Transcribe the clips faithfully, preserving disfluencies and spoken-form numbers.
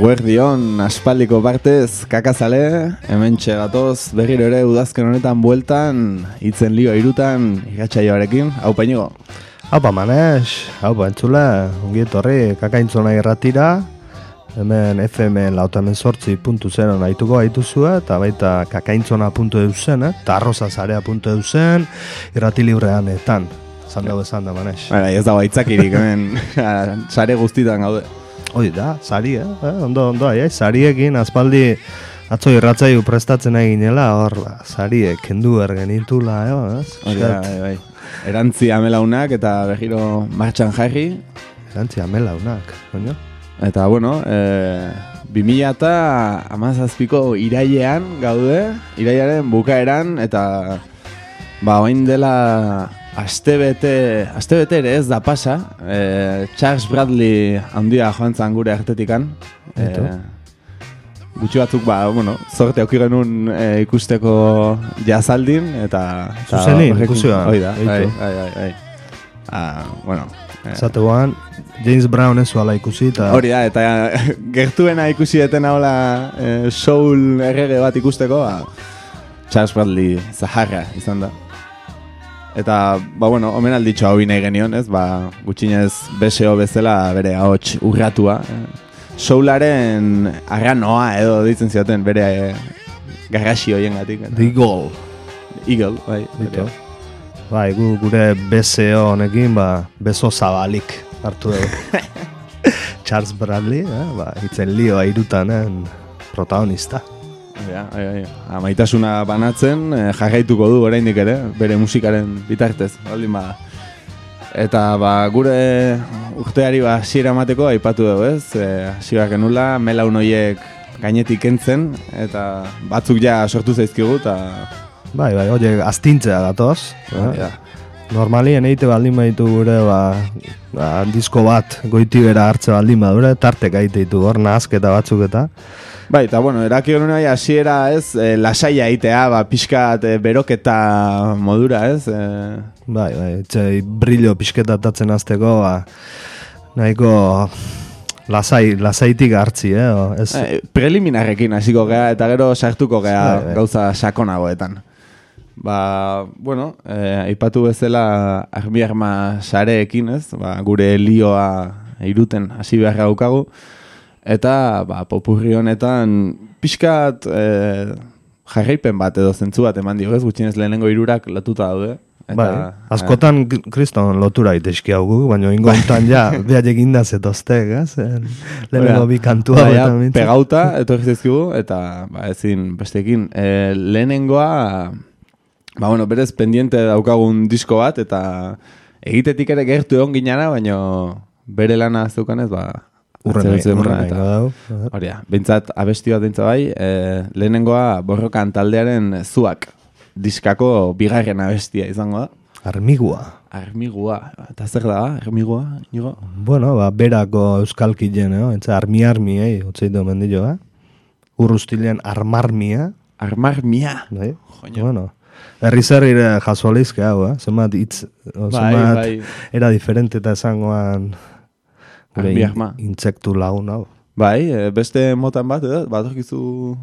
Eguerdion, aspaldiko partez, kakazale, hemen txegatoz, berriro ere udazken honetan bueltan, hitzen lio irutan, irratsaioarekin, hau painigo. Haupa Manes, haupa entzule, ongi etorri kakaintzona irratira, hemen F M lauta hemen sortzi puntu zero nahituko gaituzue, eta baita kakaintzona puntu eusen, eta arrozazarea puntu eusen, irrati libreanetan, zan dago esan da Manes. Baina, ez dago aitzakirik, hemen, sare guztitan gaude. Hoi da, sari, eh? eh? Ondo, ondo, eh? Sariekin, aspaldi, atzo irratzaiu prestatzen eginela, hor, sariek, kendu ergenitula, eh? Hori da, bai, bai. Erantzi amelaunak eta berriro martxan jarri. Erantzi amelaunak, baina? Eta, bueno, e, bi mila eta hamazazpiko irailean gaude, irailearen bukaeran, eta, ba, oain dela... Astebete, astebete ere ez da pasa, e, Charles Bradley handia joan zan gure artetikan. E, gutxi batzuk, ba, bueno, zorte auki genuen e, ikusteko jazaldin, eta... Zuzenin, ikusioa. Hoi da, bai, bai, bai, bai. Ah, bueno... Zategoan, James Brown ez zuala ikusi, eta... Hori da, eta gertuena ikusi etena hola e, soul errege bat ikusteko, ba, Charles Bradley zaharra izan da. Eta, ba, bueno, omen alditxo hau nahi genion, ez? Ba, gutxinez B S O bezala bere ahots urratua. Soularen arranoa edo ditzen zioten bere e, garrasi hoien gatik. The Eagle. Eagle, bai. Bai, gu, gure B S O honekin, ba, beso zabalik hartu dugu. Charles Bradley, eh? Ba, hitzen lioa irutanen protagonista. Ja, ai, ai. Amaitasuna banatzen eh, jarraituko du oraindik ere, bere musikaren bitartez, baldin bada. Eta ba, gure urteari ba hasiera emateko aipatu dugu, ez? Eh, hasiera genula melaun hoiek gainetik kentzen eta batzuk ja sortu zaizkigu ta bai, bai, hoe astintzea datoz, eh? Ja. Normalien egite baldin baditu gure ba, ba disko bat goiti bera hartze baldin badure, tartek egite ditu hor nahazketa batzuk eta bai, eta bueno, eraki hori nahi hasiera ez, e, lasaia egitea, ba, pixkat e, beroketa modura ez. E... Bai, bai, etxe brillo pixketatatzen azteko, ba, nahiko lasai, lasaitik hartzi, eh? O, ez... e, preliminarekin hasiko gea, eta gero sartuko gea bai, bai. Gauza sakonagoetan. Ba, bueno, e, aipatu bezala armi arma sareekin ez, ba, gure lioa iruten hasi beharra daukagu. Eta, ba, popurri honetan, pixkat e, jarraipen bat edo zentzu bat eman dio, ez? Gutxinez lehenengo hirurak lotuta daude. Eta, bai, askotan e, kriston lotura itezki hau gu, baina ingo hontan ja, behar egin da zetoztek, ez? Lehenengo bi kantua ba, ja, pegauta, etorri zezkigu, eta ba, ezin bestekin. E, lehenengoa, ba, bueno, berez pendiente daukagun disko bat, eta egitetik ere gertu egon ginana, baina bere lana zeukanez, ba, urren nahi dau. Hori da, bintzat abesti bat dintza bai, e, lehenengoa borrokan taldearen zuak diskako bigarren abestia izango da. Armigua. Armigua, eta zer da, armigua? Nigo? Bueno, ba, berako euskalkien, no? Entza, armi-armi, eh? Otzeitu mendillo, eh? Urrustilean armarmia. Armarmia? Bai, bueno. Herriz herrire jasoalizke hau, eh? Zemat itz, zemat bai, bai. Era diferente eta esangoan... Armiarma. Intsektu lagun hau. Bai, beste motan bat, edo? Bat orkizu...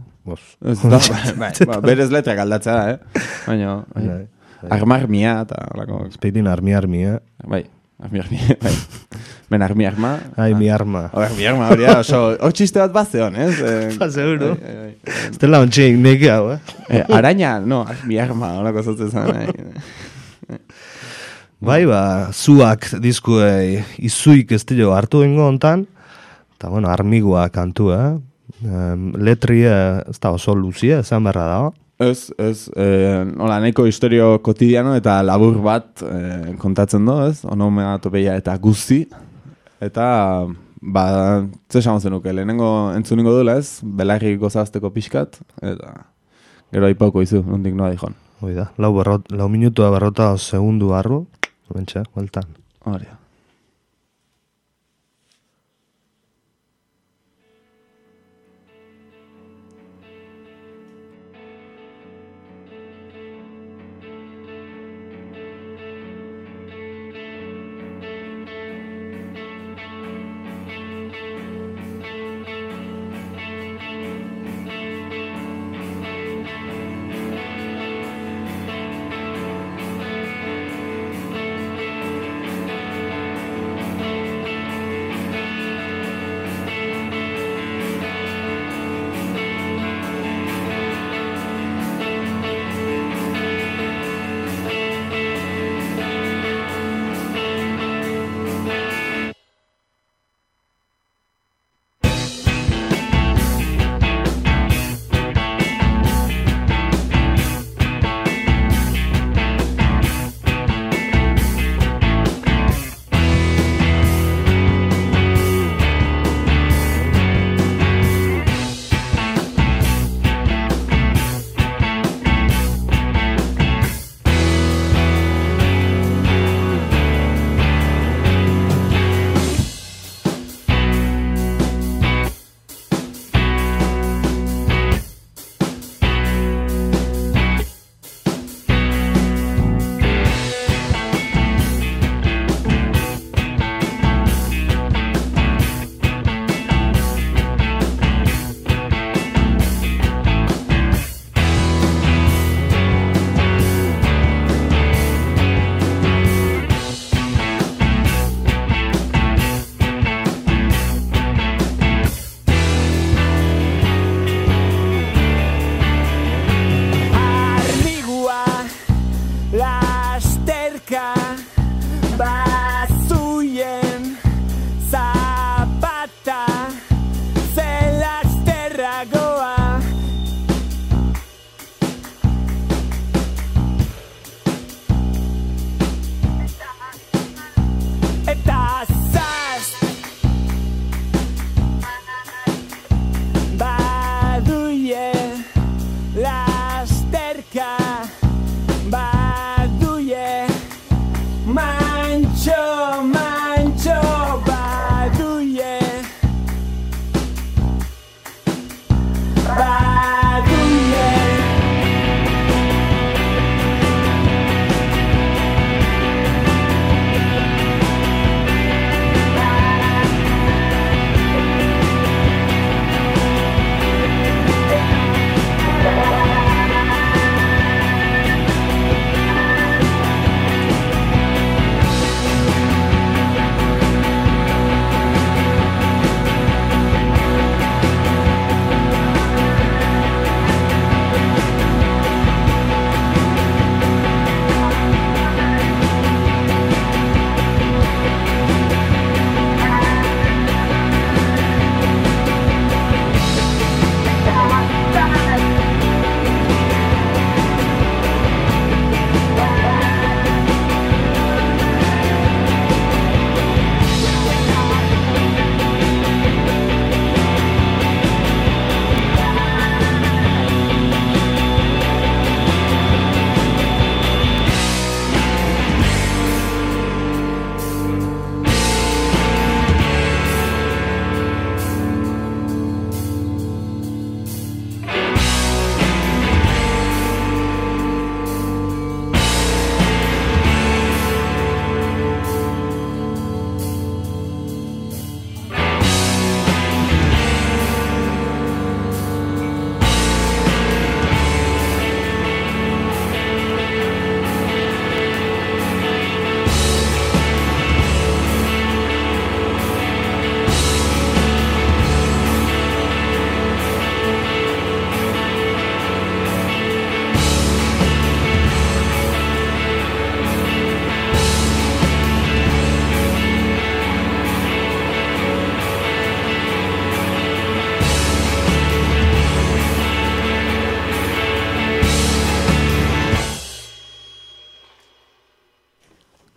Ez da, bai, ba, berez letrak aldatzea da, eh? Baina, bai. Bai, bai. Armarmia eta... Espeitin armi-armia. Bai, armi-armia, bai. Ben armi-arma. Ai, mi-arma. Oh, armi-arma, hori da, oso... Hor txiste bat bat zeon, ez? Ba, seguro. Ez dela ontxeik neki hau, eh? Araña, no, armi-arma, horako zotzen zan, eh? Bai, ba, zuak diskuei izuik ez dilo hartu ingo hontan, eta, bueno, armigua kantu, eh? Um, letria ez da oso luzia, esan berra dago. Ez, ez, eh, hola, nahiko historio kotidiano eta labur bat eh, kontatzen do, ez? Onomatopeia eta guzti. Eta, ba, ze esan zenuke, lehenengo entzuningo duela, ez? Belarri gozazteko pixkat, eta gero aipauko izu, nondik noa dijon. Hoi da, lau, berrot, lau minutua berrota segundu barru. Bentsa, hueltan. Hori.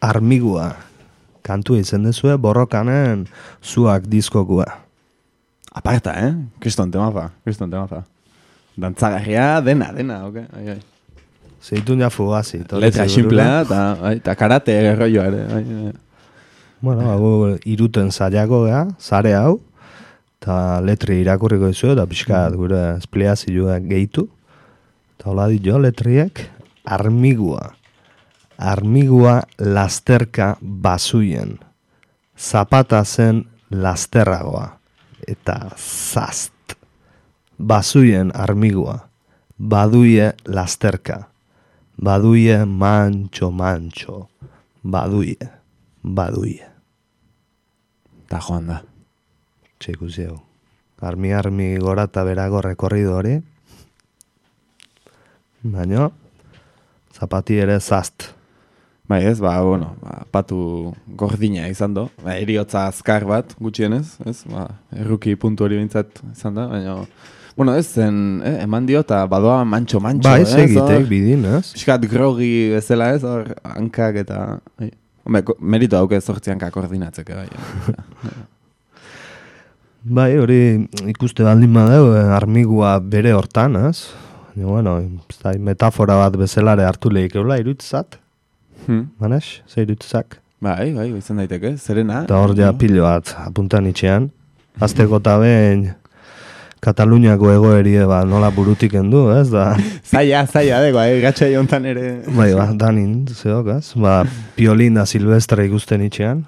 armigua. Kantua izen dezue, borrokanen zuak diskokua. Aparta, eh? Kriston temafa, kriston temafa. Dantzagarria, dena, dena, ok? Ai, ai. Zeitun ja fugazi. Letra simplea, eta karate rolloa ere. Ai, ai. Bueno, hago iruten zaiako gea, zare hau, eta letri irakurriko izu, eta pixkat gure espliazioa gehitu. Eta hola dit jo, letriek, armigua. Armigua lasterka basuien. Zapata zen lasterragoa. Eta zast. Basuien armigua. Baduie lasterka. Baduie mantxo, mantxo. Baduie. Baduie. Ta joan da. Txikusi hau. Armi, armi gora eta berago rekorrido hori. Baina, zapati ere zast. Bai ez, ba, bueno, ba, patu gordina izan do. Ba, eriotza azkar bat, gutxienez, ez? Ba, erruki puntu hori bintzat izan da, baina... Bueno, ez zen, eh, eman dio eta badoa mantxo-mantxo, bai, ez? Bai, segitek bidin, ez? Piskat grogi bezala, ez? Hor, hankak eta... Bai. Hombre, merito dauke zortzi hankak koordinatzeke, bai. Bai, hori ikuste baldin badeu, armigua bere hortan, ez? Bueno, metafora bat bezalare hartu lehik eula, irutzat. Hmm. Manes, ze irutzak. Bai, bai, izan daiteke, zerena. Eta hor ja pilo bat, apuntan itxean. Azteko eta behin Kataluniako egoerie ba, nola burutik endu, ez da? Zaila, zaila, dego, eh? Gatxa jontan ere. Bai, ba, danin, zeok, ez? Ba, Piolina Silvestre ikusten itxean.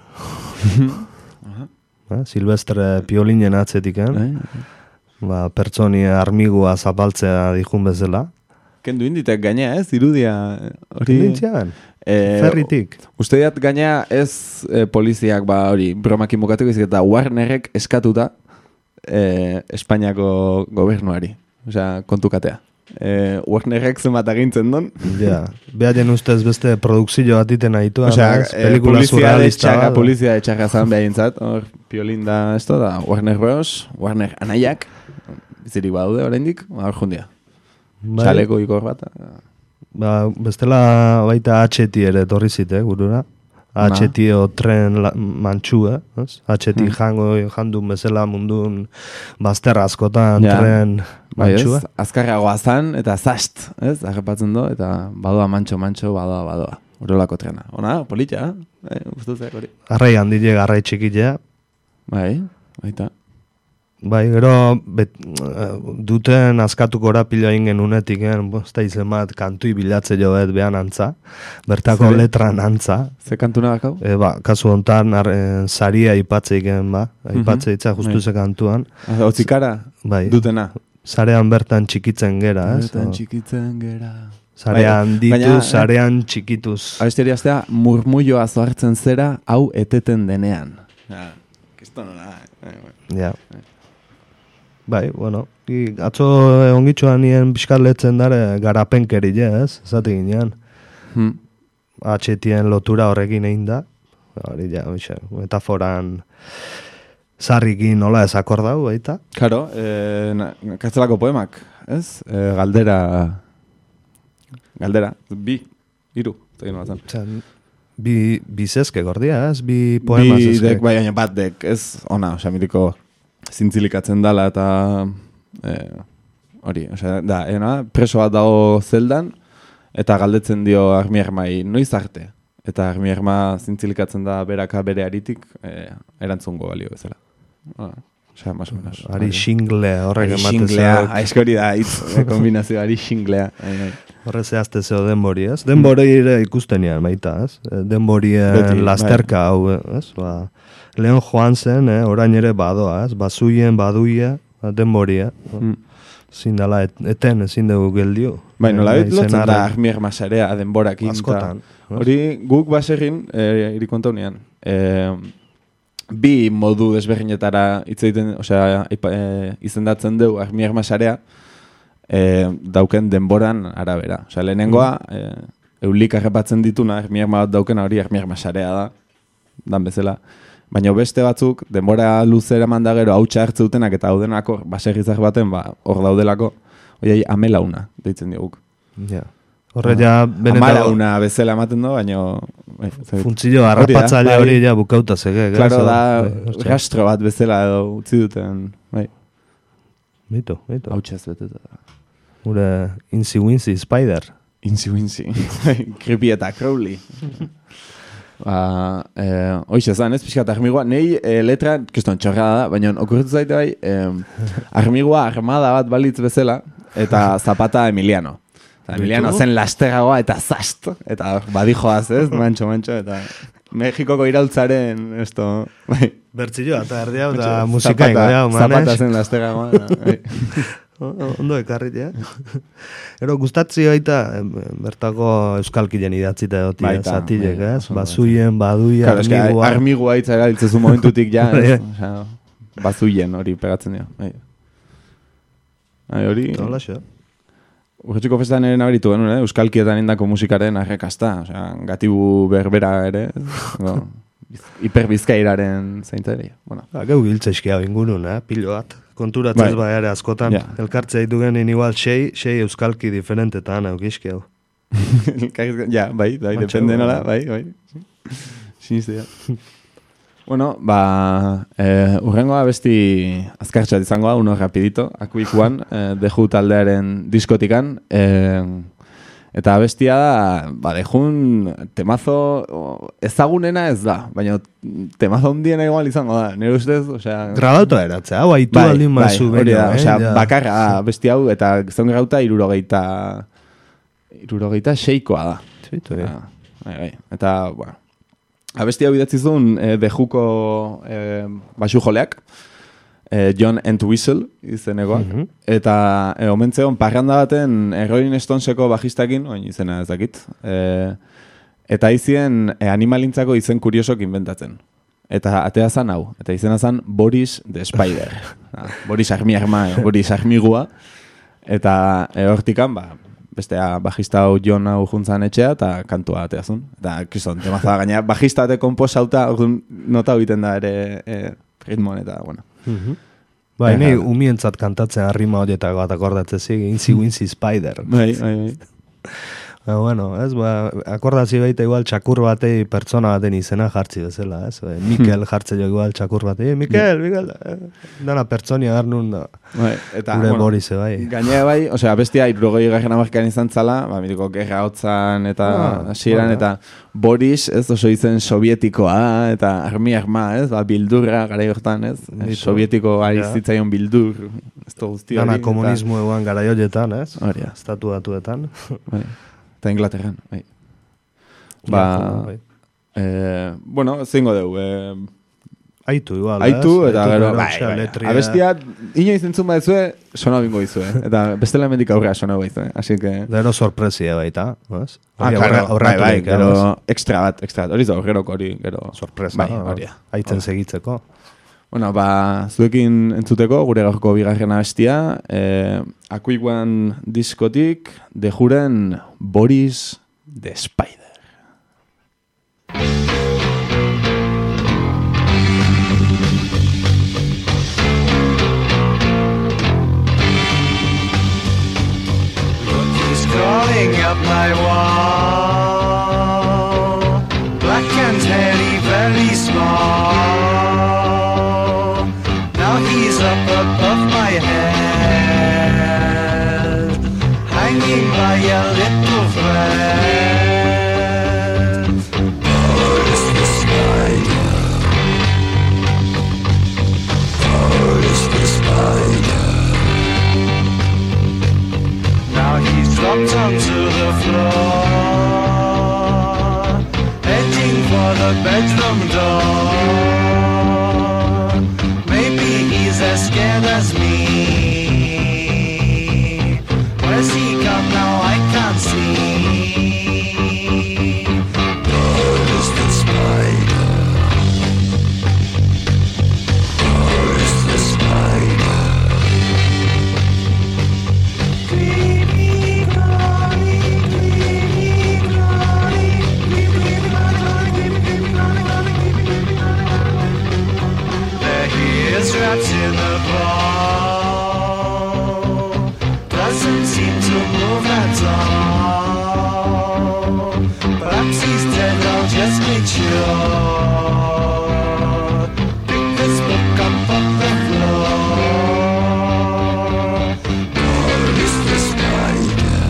ba, Silvestre Piolinen atzetiken. Ba, pertsoni armigua zapaltzea dihun bezala. Kendu inditek gaina, ez? Irudia hori... Nintxean, e, ferritik. Uste diat gaina ez e, poliziak, ba, hori, bromakin bukatuko izik, eta Warnerrek eskatuta e, Espainiako gobernuari. Osea, kontukatea. E, Warnerrek zenbat agintzen don. Ja, behaien ustez beste produkzio bat iten ahitu. Osea, e, polizia de txarra, polizia de txarra zan behaintzat. Hor, Piolinda esto da, Warner Bros, Warner anaiak. Bizirik badaude oraindik, hor jundia. Bai. Txaleko ikor bat. Ba, bestela baita H T ere torri zitek, burura. H T o tren la, mantxua, ez? H T hmm. jango jandun bezala mundun bazterra askotan ja. Tren mantxua. Bai, azkarragoa zan, eta zast, ez? Arrepatzen do, eta badoa mantxo-mantxo, badoa, badoa. Urolako trena. Ona, politia, eh? Guztuzek hori. Arrai handile, arrai txikilea. Bai, baita. Bai, gero bet, duten askatuko pila ingen unetik, ez da izen bat kantui bilatze joet behan antza, bertako Zere? Letran antza. Ze kantu nabakau? E, ba, kasu hontan e, saria ipatze iken, ba, ipatze itza justu ze kantuan. Otzikara? Bai. Dutena? Sarean bertan txikitzen gera, ez? Bertan txikitzen gera. Sarean bai, dituz, baina, sarean txikituz. Abesteri aztea, murmulloa zoartzen zera, hau eteten denean. Ja, kisto nola. Ja. Bai, bueno, I, atzo ongitxoan nien pixkatletzen dara garapenkeri, ez? Zati ginean. Hmm. H T-en lotura horrekin egin da. Hori ja, bixe, metaforan zarrikin nola ez akordau, baita. Karo, eh, kartzelako poemak, ez? Eh, galdera, galdera, bi, iru, tegin batzen. Bi, bi zezke gordia, ez? Bi poema zezke. Bi dek, bai, bat dek, ez? Ona, osea, miriko... zintzilikatzen dala eta eh, hori, osea, da, ena, preso bat dago zeldan eta galdetzen dio armiermai noiz arte. Eta armierma zintzilikatzen da beraka bere aritik eh, erantzungo balio bezala. Ah, osea, más o menos. Ari xingle horrek ematen xinglea, aizkori da, hitz, kombinazio, ari xinglea. Horre zehazte zeo denbori, ez? Denbori ere ikustenean, baita, ez? Denborien lasterka hau, ez? Ba, Leon Johansen, eh, orain ere badoa, ez? Bazuien, baduia, denboria. Mm. Zindala, et, eten, ezin dugu geldio. Bai, nola bet lotzen da armier masarea denborakin. Askotan. Hori, guk baserrin, eh, irikonta unian, eh, bi modu desberdinetara hitz egiten, osea, eh, izendatzen dugu armier masarea, eh, dauken denboran arabera. Osea, lehenengoa, eh, eulik arrepatzen dituna, armier bat dauken hori armier masarea da, dan bezala. Baina beste batzuk, denbora luzera mandagero hautsa hartze dutenak eta haudenako baserrizak baten, ba, hor daudelako, oiai amelauna, deitzen dioguk. Ja. Horre ja benetan... Amara una bezala ematen du, baina... Funtzio harrapatzaile hori ja bukauta zege. Claro, da rastro bat bezala edo utzi duten, bai. Mito, mito. Hau txaz beteta. Gure Incy Wincy Spider. Incy Wincy. Creepy eta Crowley. Ba, eh, hoxe zan, ez pixkat armigua. Nei eh, letra, kiston txorrada da, baina okurritu zaite bai, eh, armigua armada bat balitz bezala, eta Zapata Emiliano. Emiliano zen lasterragoa eta zast, eta badijoaz, ez, mantxo, mantxo, eta Mexikoko iraultzaren, esto, bai. Bertzilloa, eta erdia, eta musikain, gara, manes. Zapata zen lasterragoa, bai. Ondo ekarrit, ja. Ero, gustatzi baita, bertako euskalkilen idatzita edotia, zatilek, ez? Bazuien, badui, armigua. Armigua hitza erabiltzezu momentutik, ja, ez? Bazuien hori pegatzen dira, bai. Hori... Tola xo. Urretxuko festan ere nabaritu genuen, eh? Euskalkietan indako musikaren arrekasta, osea, gatibu berbera ere, no, hiperbizkairaren zaintza ere. Bueno. Geu giltzeizkia ingurun, eh? Pilo bat. Konturatzez bai ere askotan. Yeah. Elkartzea ditu genin igual sei, sei euskalki diferentetan eukizki hau. Ja, bai, bai, depende nola, bai, bai. Sinistea. Bueno, ba, eh, urrengoa besti azkartxat izangoa, uno rapidito, akuikuan, eh, deju taldearen diskotikan, eh, eta bestia da, ba, dejun temazo ezagunena ez da, baina temazo hundiena igual izango da, nire ustez, osea... Grabauta eratzea, hau haitu bai, aldin mazu bai, bera, eh? Osea, bakarra da, besti hau, eta gizon grauta irurogeita, irurogeita seikoa da. Zitu, eh? Bai, bai, eta, bueno, abesti hau idatzizun eh, dejuko eh, basu joleak, eh, John Entwistle izenekoak, mm -hmm. eta eh, omentzeon parranda baten eh, Rolling Stoneseko bajistakin, oin izena ez dakit, eh, eta izien eh, animalintzako izen kuriosok inventatzen. Eta atea zan hau, eta izena zan Boris the Spider. Boris Armiarma, Boris Armigua, eta eh, hortikan, ba, bestea bajista hau John hau juntzan etxea, eta kantua ateazun. Eta, kriston, temaza gaina, bajista ate komposauta, orduan nota egiten da ere e, ritmoan, eta, bueno. Mm-hmm. Ba, nahi umientzat kantatzen arrima horietako bat akordatzezik, Incy Wincy Spider. Bai, bai, bai. Ba, bueno, ez, ba, akordatzi baita igual txakur batei pertsona baten izena jartzi bezala, ez? Ba, Mikel jartze jo igual txakur batei, Mikel, Mikel, eh, dana pertsonia garnun da. Bai, eta, gure bueno, Borise, bai. Gainea bai, osea, bestia, irurogei garren amarkan izan zala, ba, mitiko gerra hotzan, eta hasieran, ah, eta Boris, ez, oso izen sovietikoa, eta armi arma, ez, ba, bildurra gara hortan, ez, Bito. Sovietiko ari ja. Zitzaion bildur, ez to guzti hori. Dana komunismo eta... eguan gara joietan, ez? Horia. Estatu batuetan. Bai. Eta Inglaterran, bai. Ba, ja, eh, bueno, zingo deu. Eh, aitu, igual, aitu, ez? Eta gero, bai, bai, abestia, ino izentzun badezue, sona bingo izue, eh? Eta bestela emendik aurrea sona baizue, así que... Gero sorpresia baita, ez? Ah, claro, bai, bai, gero, extra bat, extra bat, hori da, gero hori, gero... Sorpresa, bai, hori da. Aitzen segitzeko. Bueno, ba, zuekin entzuteko, gure gaurko bigarren abestia, eh, akuikuan diskotik, dejuren Boris the Spider. He's crawling up my wall, black and hairy, very small. He's up above my head, hanging by a little thread. Boris the Spider, Boris the Spider. Now he's dropped onto the floor, heading for the bedroom door. As scared as me. Where's he come now? I can't see. Boris the Spider, Boris the Spider. Creepy crawly, creepy crawly, creepy crawly, creepy crawly, creepy crawly. There he is, wrapped in the ball, doesn't seem to move at all. Perhaps he's dead, I'll just make sure. Pick this book up off the floor. God is the spider.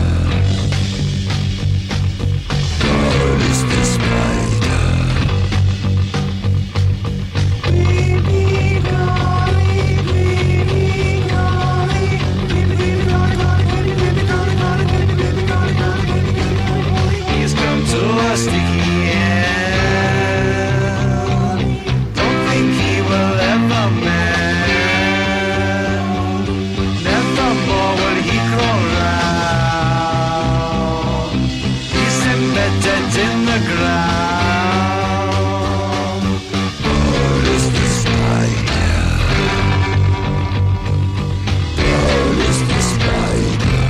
God is the spider. Baby golly, baby golly, baby golly, baby golly, baby golly, baby golly, baby golly. He's come to a sticky end. Don't think he will ever mend. Never more will he crawl round. He's embedded in the ground. God is the spider. God is the spider.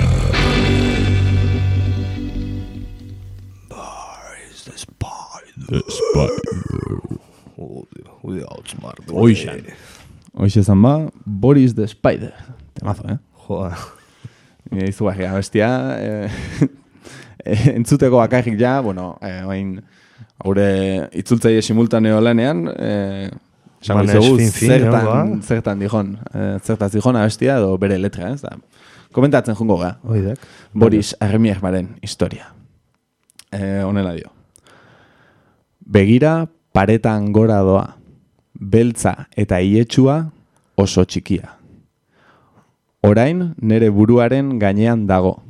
The Spider. Ude outsmart. Oixan. Oixe zan ba, Boris the Spider. Temazo, eh? Joa. Izu bagia, bestia. Eh, entzuteko bakarrik ja, bueno, eh, oain, haure itzultzaile simultaneo lanean, eh, esango Manez dizugu, fin-fin, zertan, egongoa. zertan dijon, eh, zertan zijon abestia, edo bere letra, ez da. Komentatzen jungo ga, Oidek. Boris Armiermaren historia. Eh, honela dio. Begira paretan gora doa, beltza eta iletsua oso txikia. Orain nere buruaren gainean dago.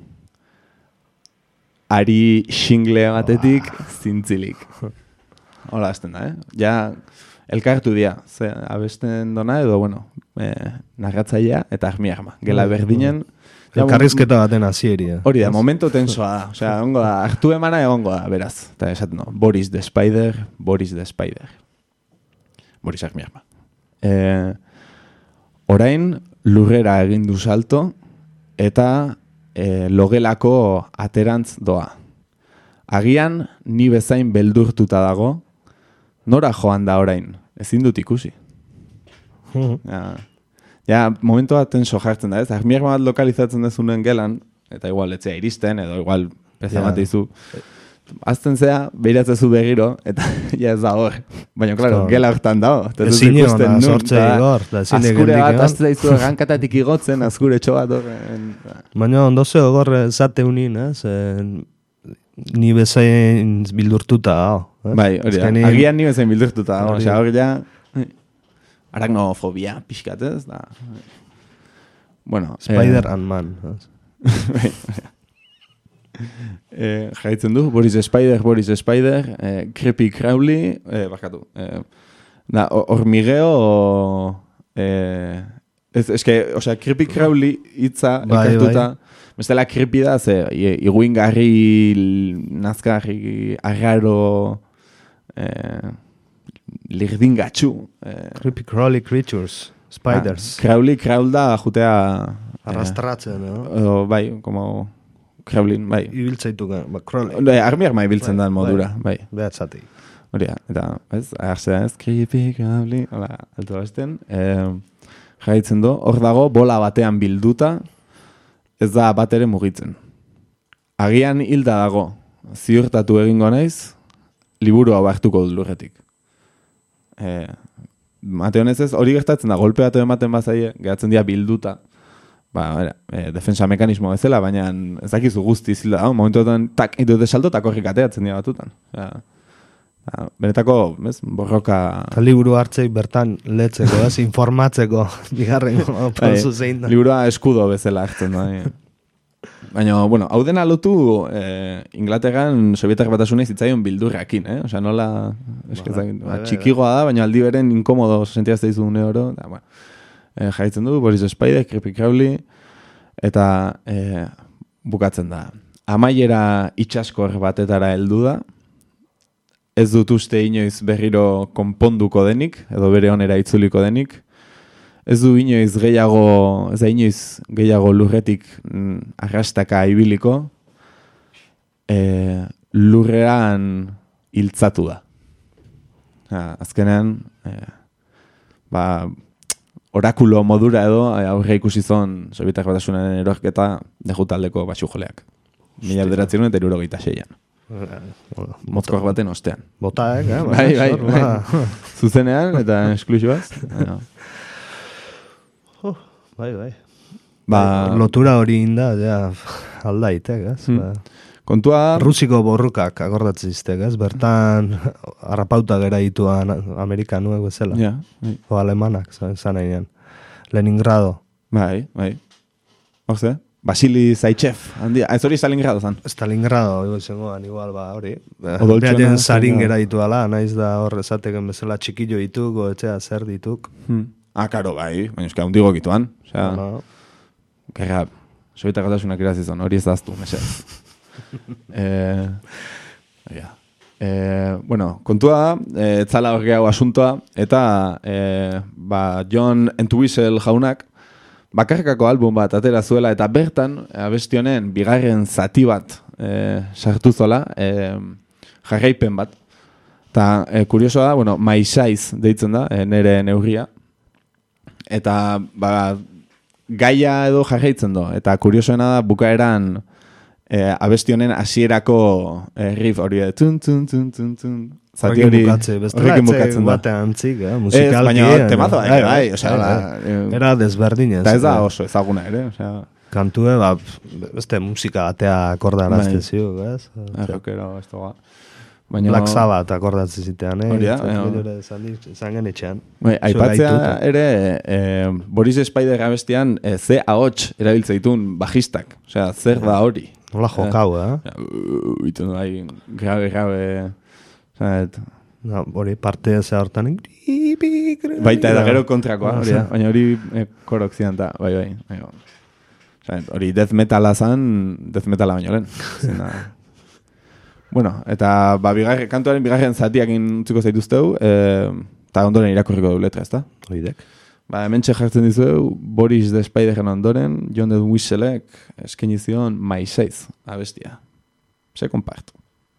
Ari xingle batetik zintzilik. Hola hasten da, eh? Ja, elkartu dia, ze abesten dona edo, bueno, eh, narratzailea eta Armierma. Gela berdinen, ja, Elkarrizketa baten hasieria. hori da, momento tensoa da. Osea, egongo da, hartu emana egongo da, beraz. Eta esaten no, Boris the Spider, Boris the Spider. Boris Armierma. Eh, orain lurrera egin du salto eta eh, logelako aterantz doa. Agian ni bezain beldurtuta dago, nora joan da orain, ezin dut ikusi. Ja, ja momentu bat tenso jartzen da, ez? Armierma bat lokalizatzen dezunen gelan, eta igual etzea iristen, edo igual peza Ja. bat izu. Azten zea, behiratzezu begiro, eta ja ez da hor. Baina, klaro, Esto- gela hortan dago. Eta ez dut Ezin ikusten egon, nun, sortze eta igor, da ezin azkure geldik bat, egon. azte zaizu gankatatik igotzen, azkure txo bat horren. Baina ondose ogor zate unin, ez? Eh, ni bezain bildurtuta, hau. ez? Bai, hori da. Azkenin- Agian ni bezain bildurtuta dago. Hori Osea, da. hor ja, aracnofobia pixkat, ez? Da. Bueno, Spider and Man. ez? Bai, eh, jarraitzen du, Boris Spider, Boris Spider, eh, Creepy Crowley, eh, barkatu, eh, da, ho- hormigeo, eh, ez, eske, osea, Creepy Crowley hitza Bai, elkartuta, bestela creepy da, ze, i- iguingarri, l- nazkarri, arraro, eh, lirdingatxu, eh, Creepy crawly creatures. Spiders. ah, Crowley, Crawl da, jutea, eh, Arrastratzen, no? edo, bai, como Crowlin, bai. Ibiltzaituka, ba, crawly. Bai, Armierma ibiltzen Bai, da modura, bai. Behatzatik. Hori da, eta, ez, agartzea ez, creepy, Crowley, hola, altu basten, eh, jarraitzen du, hor dago, bola batean bilduta, ez da bat ere mugitzen. Agian hilda dago, ziurtatu egingo naiz, liburu hau hartuko dut lurretik. Eh, Mate honez ez, hori gertatzen da, golpeatu ematen bazaie, geratzen dira bilduta, ba, era, e, defensa mekanismo bezala, baina ez dakizu guzti zilda, hau, momentuetan, tak, idute salto, eta korrik ateatzen dira batutan. Ja, ja, benetako, bez, borroka... Eta liburu hartzei bertan letzeko, ez, informatzeko, bigarren prozu zein da. Liburua eskudo bezala hartzen da. bai. Baina, bueno, hau dena lotu eh, Inglaterran Sobietar Batasuna zitzaion bildurrakin, eh? Osea, nola eskazak, bai, ba, bai, txikigoa da, baina aldi beren inkomodo sentiazte dizu une oro. Da, bueno, eh, jarraitzen du, Boris Spider, Creepy Crowley, eta eh, bukatzen da. Amaiera itxaskor batetara heldu da, ez dut uste inoiz berriro konponduko denik, edo bere onera itzuliko denik, ez du inoiz gehiago, ez da inoiz gehiago lurretik mm, arrastaka ibiliko, e, lurrean hiltzatu da. Ja, azkenean, e, ba, orakulo modura edo e, aurre ikusi zon Sobietar Batasunaren erorketa dejutaldeko batxujoleak. Mila bederatziron eta hirurogeita seian. Mozkor baten ostean. Botaek, eh? Bai, bai, Hor, bai. ba. Zuzenean eta esklusioaz. Baina, Oh, bai, bai. Ba, Lotura hori inda, ja, aldaitek, ez? Hmm. Ba. kontua da, Rusiko borrukak akordatziztek, ez? Bertan harrapauta gera dituan Amerikanuek bezala. ja, bai, O alemanak, zan zan einan. Leningrado. bai, bai. Horze, Vasili Zaitsev, handia, ez hori Stalingrado zan. Stalingrado, igual zengoan, igual, ba, hori. Odoltsuena, Behaien zarin Stalingrado. gera dituala, naiz da hor esateken bezala txikillo dituk, o etxea zer dituk. Hmm. Ah, karo, bai, baina eska hundigo gituan. Osea, Bueno, gerra, Sobietar Batasunak irazizan, hori ez daztu, mesedez. eh, ja. Eh, bueno, kontua da, eh, etzala hor gehiago asuntoa, eta eh, ba, John Entwistle jaunak bakarkako album bat atera zuela, eta bertan, abesti honen, bigarren zati bat eh, sartu zola, eh, jarraipen bat. Eta eh, kuriosoa da, bueno, My Size deitzen da, eh, nere neurria. Eta, ba, gaia edo jarraitzen do. Eta kuriosoena da, bukaeran eh, abesti honen hasierako eh, riff hori, eh, tun, tun, tun, tun, tun. Zati horrekin hori, bukatze, bestela horrekin etxe bukatzen da. batean antzik, eh? Ez, Musikalki. baina eh, temazo da, bai, bai, osea, bai, da, bai. eh, Era desberdinez. Eta ez da eh. oso ezaguna ere, osea, Kantue, ba, beste musika batea akordarazte Bai. ziuk, ez? errokero, ez dagoa. Baina, Black Sabbath akordatzen zitean, eh? Hori da, Eta bai. gero esan dit- esan genetxean. bai, aipatzea gaituta. ere, eh, Boris Spider abestian, eh, ze ahots erabiltze ditun bajistak, osea, zer da hori. Nola jokau, eh? Ja, uh, Itun bai, grabe, grabe, osea, et- Na, hori parte ze hortan. baita eta gero kontrakoa, hori da, baina hori eh, korok zidan ta, bai, bai, bai, osea, hori death metala zan, death metala baino lehen. Ezin da. Bueno, eta ba, bigarren, kantuaren bigarren zatiakin utziko zaituzteu, eh, eta ondoren irakurriko du letra, ezta? Oidek. Ba, hementxe jartzen dizueu, Boris de Spideren ondoren, John Entwistlek eskaini zion My Size abestia. Se comparto.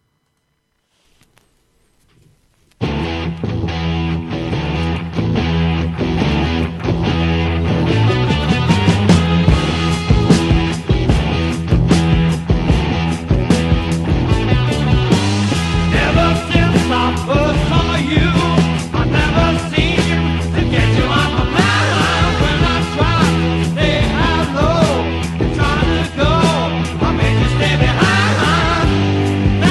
Ever since I first saw you, I never seem to get you on my mind. When I try to stay high low, you're trying to go, I made you stay behind.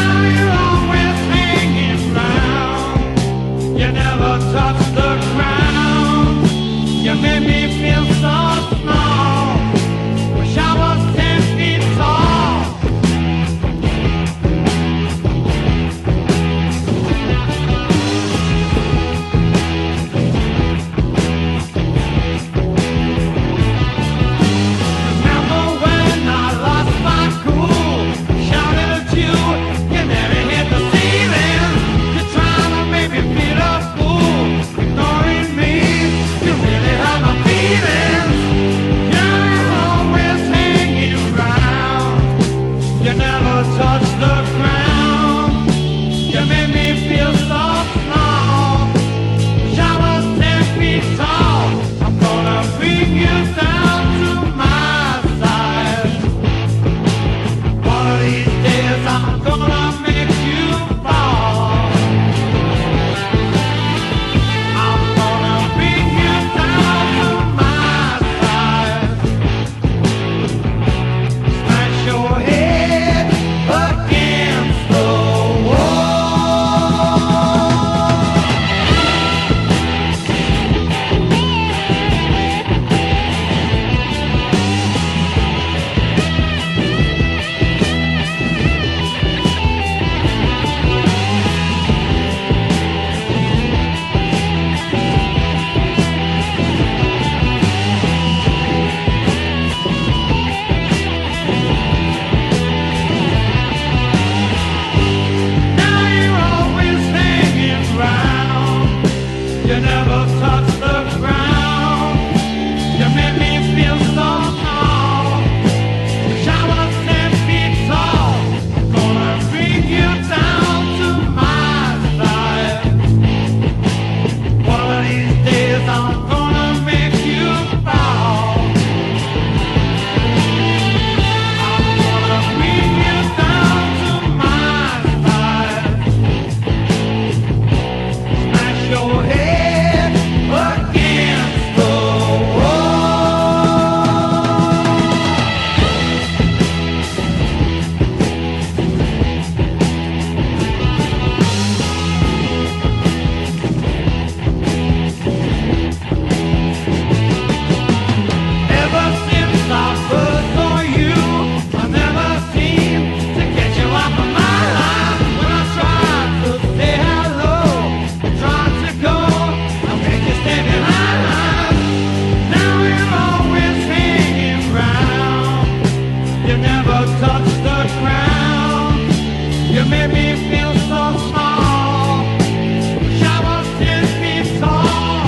touch the ground. You made me feel so small. Wish I was ten feet tall.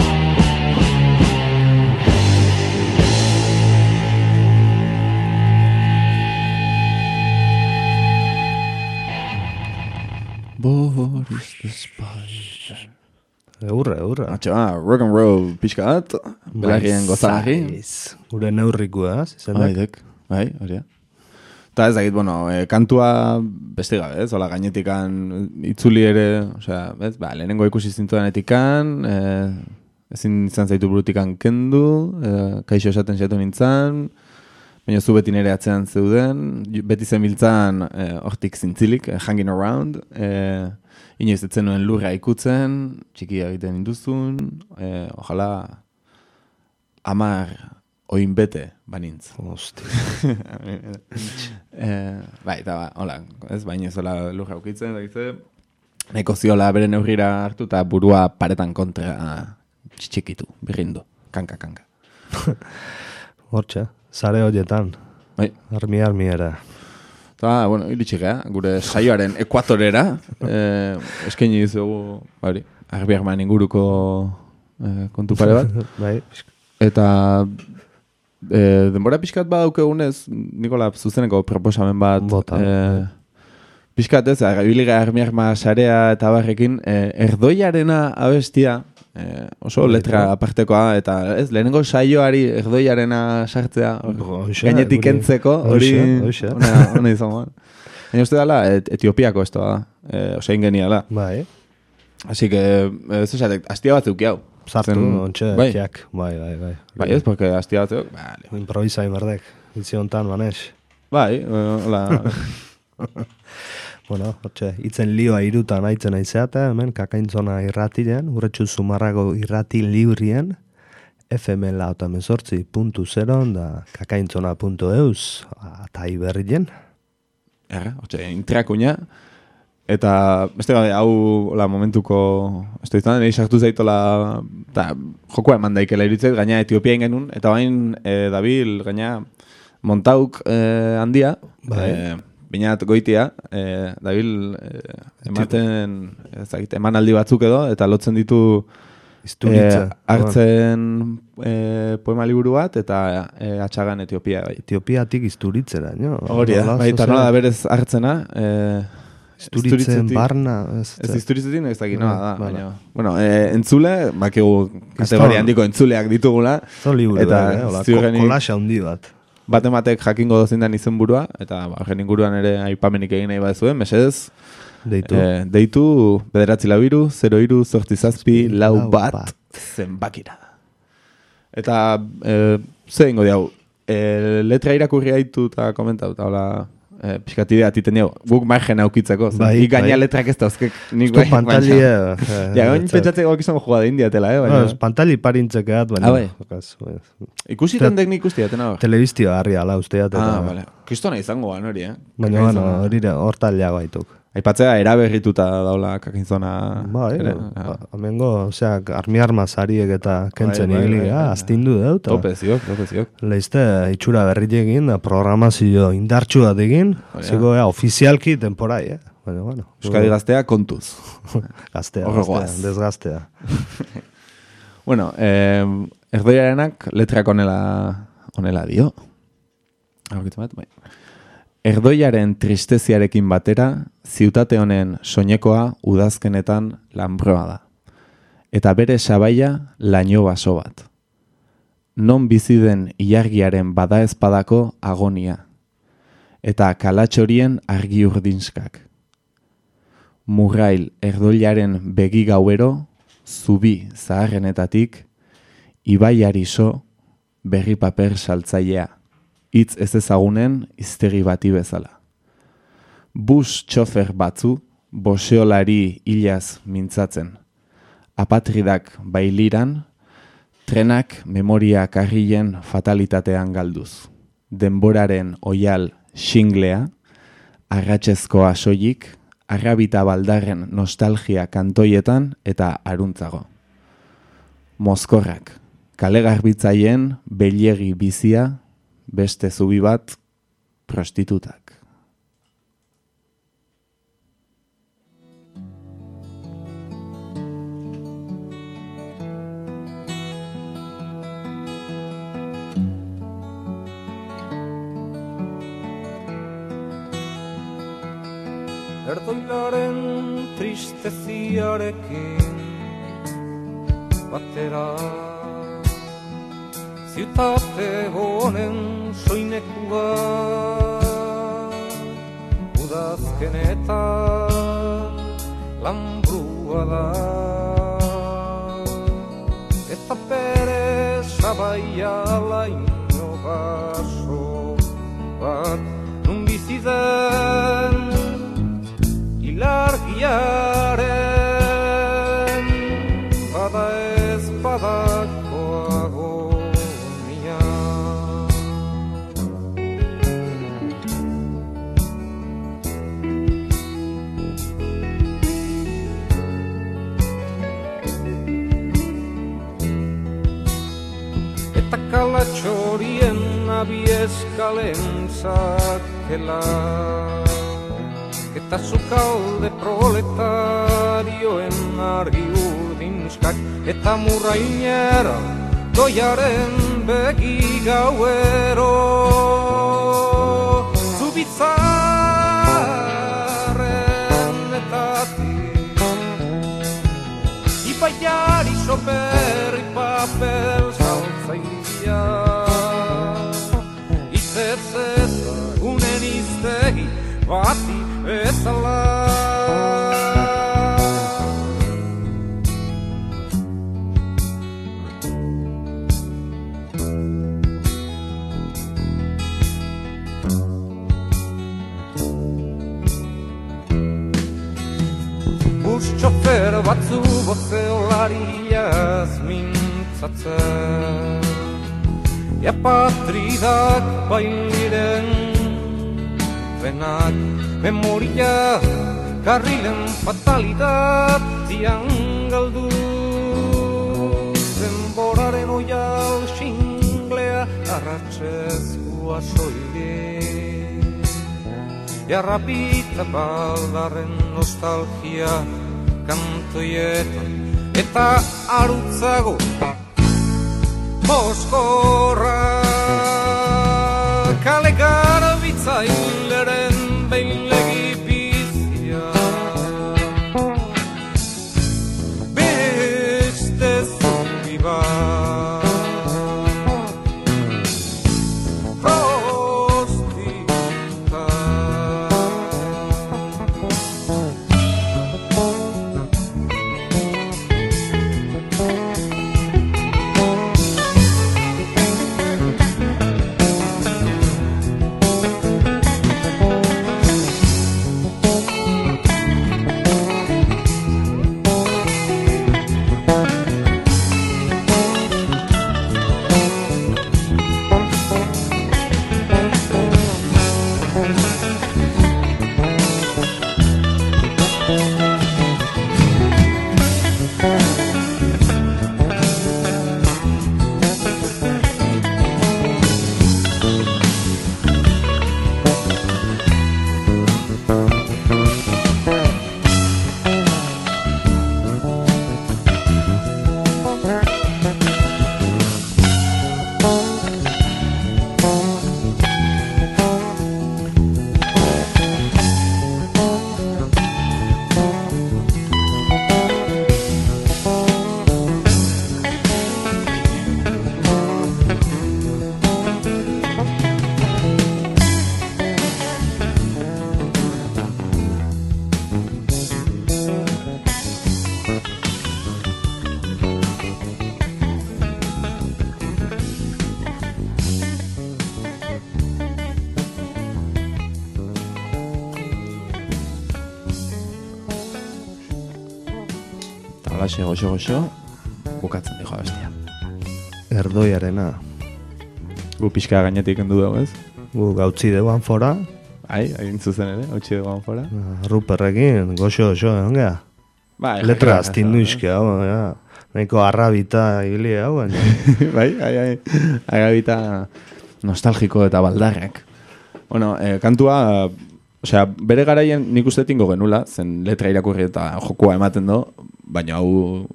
Boris the Spider. Eurre, eurre. Atxe, ba, rock and roll pixka bat, belarrien gozalari. Zaiz. Gure neurrikua, zizendak. Baidek, bai, hori da. Eta ez dakit, bueno, e, kantua beste gabe, ez? Ola, gainetikan itzuli ere, osea, ez? Ba, lehenengo ikusi zintudanetikan, e, ezin izan zaitu burutikan kendu, e, kaixo esaten zaitu nintzen, baina zu beti nire atzean zeuden, beti zenbiltzan e, hortik zintzilik, e, hanging around, e, inoiz etzen nuen lurra ikutzen, txikia egiten induzun, e, ojala amar oin bete banintz. Hosti. eh, bai, eta ba, hola, ez, baina ez hola lurra ukitzen, dakitze, nahiko ziola bere neurrira hartu eta burua paretan kontra txikitu, birrindu, kanka, kanka. Hortxe, zare horietan. Bai. Armi, armi era. Eta, bueno, iritsi gara, gure saioaren ekuatorera, eh, eskaini dizugu, hori, Arbiarman inguruko eh, kontu pare bat. Bai, Eta e, denbora pixkat badaukegunez, Nikola zuzeneko proposamen bat, Bota, e, pixkat ez, agabiliga armiarma sarea eta barrekin, e, erdoiarena abestia, e, oso letra apartekoa, eta ez, lehenengo saioari erdoiarena sartzea, Hoxe, gainetik guri- entzeko, hori, hoxe, hoxe. ona, ona izan moan. Baina uste dela, et, Etiopiako esto da, e, ose ingeniala. bai. Así que, ez esatek, hastia bat zeuki hau. Sartu, Zen- ontxe, bai. txak. Bai, bai, bai. Bai ez, porque hastia bat zeuk, vale. Improvisa imerdek. Itzi hontan, manez. Bai, e, hola, Bueno, hortxe, itzen lioa irutan aitzen aizeata, hemen kakaintzona irratiren, urretxu zumarrago irrati librien, F M lauta mezortzi puntu zeron da kakaintzona puntu eus, eta iberrien. erra, hortxe, intrakuña, eta beste gabe, hau la momentuko, ez da izan, nahi sartu zaitola, eta jokoa eman daikela iritzet, gaina Etiopia ingenun, eta bain e, dabil, gaina montauk e, handia, Bai. e, binat goitia, e, dabil e, ematen, ez dakit, emanaldi batzuk edo, eta lotzen ditu Isturitza. e, hartzen e, poema liburu bat, eta e, atxagan Etiopia, bai. Etiopiatik isturitzera, no? Hori da, bai, eta nola da berez hartzena, e, Isturitzen isturitzetik- barna, ez, Ez izturitzetin ez dakit noa da, Bai, baina... Bueno, e, entzule, bakigu kategoria handiko entzuleak ditugula, Zo liburu, eta eh? Hola, ziurrenik- ko- kolaxa handi bat. bate batek jakingo dozindan izenburua, eta ba, horren inguruan ere aipamenik egin nahi badezuen, mesedez, Deitu. e, deitu bederatzi lau iru, zero iru, zortzi zazpi, lau Lau bat, bat. zenbakira. Eta, e, ze ingo diau, e, letra irakurri haitu eta komentau, eta hola, e, pixkat idea titen diau, guk margen aukitzeko, zen, Bai, nik gaina bai. letrak ez dauzkek, nik Esto bai, pantalia... baina- Ja, oin pentsatzeko gok izango jugada indiatela, eh? Baina, No, pantali parintzekeat, baina... Ah, bai. jokaz, bai. ikusi Te- tendek nik ustiaten hor. Telebiztio harri ala usteat, eta... Ah, vale. Kristona izango gan hori, eh? Baina, bueno, hori da, hortaliago aituk. Aipatzea eraberrituta daula kakintzona. Bai, ere, no, ja. amengo, osea, armi arma zariek eta kentzen Bai, bai, ibili, bai, ah, bai. astindu dut. Tope ziok, tope ziok. Leizte, itxura berriekin, da programazio indartsu bat egin, Hori da. ziko, ja, ofizialki temporai, eh? Baina, bueno. Euskadi gaztea kontuz. Gaztea, Horre gaztea, goaz. desgaztea. Bueno, eh, erdoiarenak letrak onela, onela dio. Aurkitu bat, bai. Erdoiaren tristeziarekin batera, ziutate honen soinekoa udazkenetan lanbroa da. Eta bere sabaia laino baso bat. Non bizi den ilargiaren badaezpadako agonia. Eta kalatxorien argi urdinskak. Murrail erdoilaren begi gauero, zubi zaharrenetatik, ibaiari so, berri paper saltzailea, hitz ez ezagunen iztegi bati bezala. Bus txofer batzu, boseolari hilaz mintzatzen. Apatridak bailiran, trenak memoria karrien fatalitatean galduz. Denboraren oial xinglea, arratsezkoa soilik, arrabita baldarren nostalgia kantoietan eta aruntzago. Mozkorrak, kale garbitzaien beilegi bizia, beste zubi bat, prostitutak. erdoilaren tristeziarekin batera. Ziutate honen soinekua udazkenetan lambrua da, eta bere sabaia laino baso bat nun bizi den ilargiaren bada ez badako agonia. Eta kalatxorien abieskalen zakela, eta sukalde proletarioen argi urdinskak, eta murrainera doiaren begi gauero, zubitzaren etatik ibaiari soperri papel saltzailea, izez ezagunen iztegi bati bezala. Bus txofer batzu bozeolariaz mintzatzen, ea patridak bailiren denak memoria karrilen fatalidatian galdu, denboraren oial xinglea arratxezkoa soilik, jarrapita baldarren nostalgia kantoietan, eta arutzago boskorra kale garbitzaileren beilegi bizia, beste zubi bat prostita. Alaxe goxo-goxo, bukatzen dijo abestia. Erdoiarena. Gu pixka gainetik kendu dugu, ez? Gu gautzi deuan fora. Ai, hain zuzen ere, hautsi dugu fora. Ruperrekin, goxo-goxo, ongea. Bai, Letra astindu izke, hau, ja. Nahiko arrabita hile hau, baina. Bai, bai, bai. Arrabita nostalgiko eta baldarrak. Bueno, eh, kantua, osea, bere garaien nik uste tingo genula, zen letra irakurri eta jokua ematen do, baina hau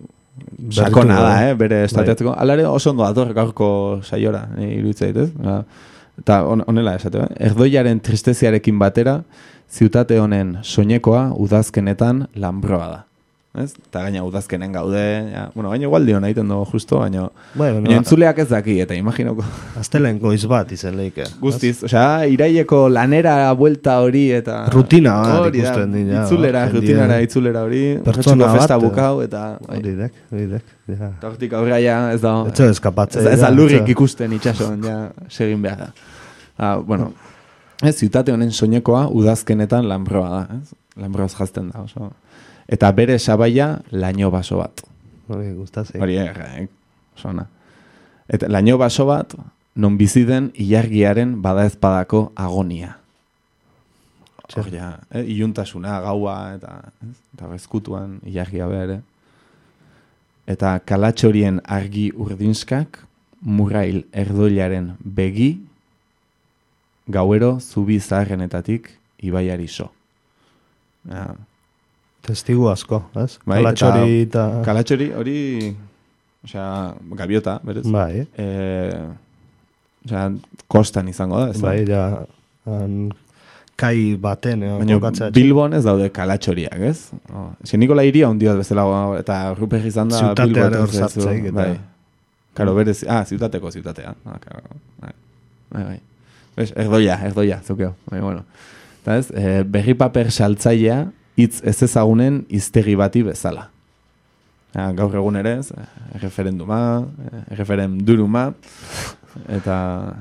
sakona da, eh, bere estateatzeko. Alare oso ondo dator gaurko saiora, iruditzen zaitez. eta on, onela esate, eh? Erdoiaren tristeziarekin batera, ziutate honen soinekoa udazkenetan lanbroa da. Ez? Eta gaina udazkenen gaude, ja, bueno, gaina igual dio egiten dugu justo, baina Bueno, baina entzuleak ez daki, eta imaginoko. Aztelen goiz bat izen leike. Guztiz, osea, iraileko lanera buelta hori eta... Rutina bat hori da, ikusten dira. Itzulera, jendea. rutinara, itzulera hori, Pertsona retxuko festa bat, bukau, eta... bai. Hori dek, hori dek. Ja. Eta hortik aurrera ja, ez da... Etxo eskapatzea. Ez, ez da ja, lurrik etxo. ikusten itxasoan, ja, segin behar da. Ah, bueno, ez, ziutate honen soinekoa udazkenetan lanbroa da, ez? Lanbroaz jazten da, oso... Eta bere sabaia laino baso bat. Hori gustatzen. Hori eh, oso ona. Eta laino baso bat, non bizi den ilargiaren badaezpadako agonia. Hor ja, eh, iluntasuna, gaua, eta, ez? Eta ezkutuan ilargia bere. Eta kalatxorien argi urdinskak, murrail erdoilaren begi, gauero zubi zaharrenetatik ibaiari so. Ja. Testigu asko, ez? Bai, Kalatxori eta... Kalatxori hori, osea, gaviota, berez? Bai, Eh, osea, kostan izango da, ez da? bai, ja... Han, kai baten, eh, Baina kokatzea. Bilbon ez daude kalatxoriak, ez? Oh, eske Nikola Iria hundi bat bezala, eta Ruper izan da Ziutateare Bilbo hor etorri zaizu, sartzeik eta- bai. Karo, berez, ah, ziutateko ziutatea. Ah, karo, bai, bai, bai. Bez, erdoia, erdoia, zukeo. Bai, bueno. Eta ez, eh, berri paper saltzailea, hitz ez ezagunen hiztegi bati bezala. Ja, gaur egun ere, ez, erreferenduma, erreferenduruma, eta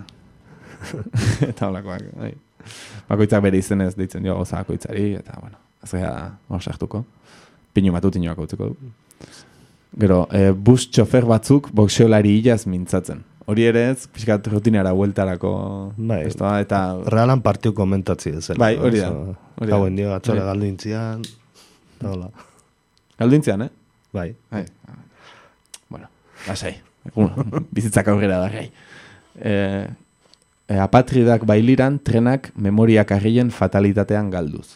eta holakoak, bai. Bakoitzak bere izenez deitzen dio gauza bakoitzari, eta, bueno, ez gara hor sartuko. Pinu matutinoak utziko du. Gero, e, bus txofer batzuk boxeolari hilaz mintzatzen. Hori ere ez, pixkat rutinara bueltarako, Bai. ez da, eta... Realan partiu komentatzi ez. Bai, hori da, hori da. Gauen dio, atxore Bai. galdintzian. Eta hola. Galdintzean, eh? Bai. Bai. Bueno, lasai. Uno, bizitzak aurrera da, gai. E, e, apatridak bailiran trenak memoriak argien fatalitatean galduz.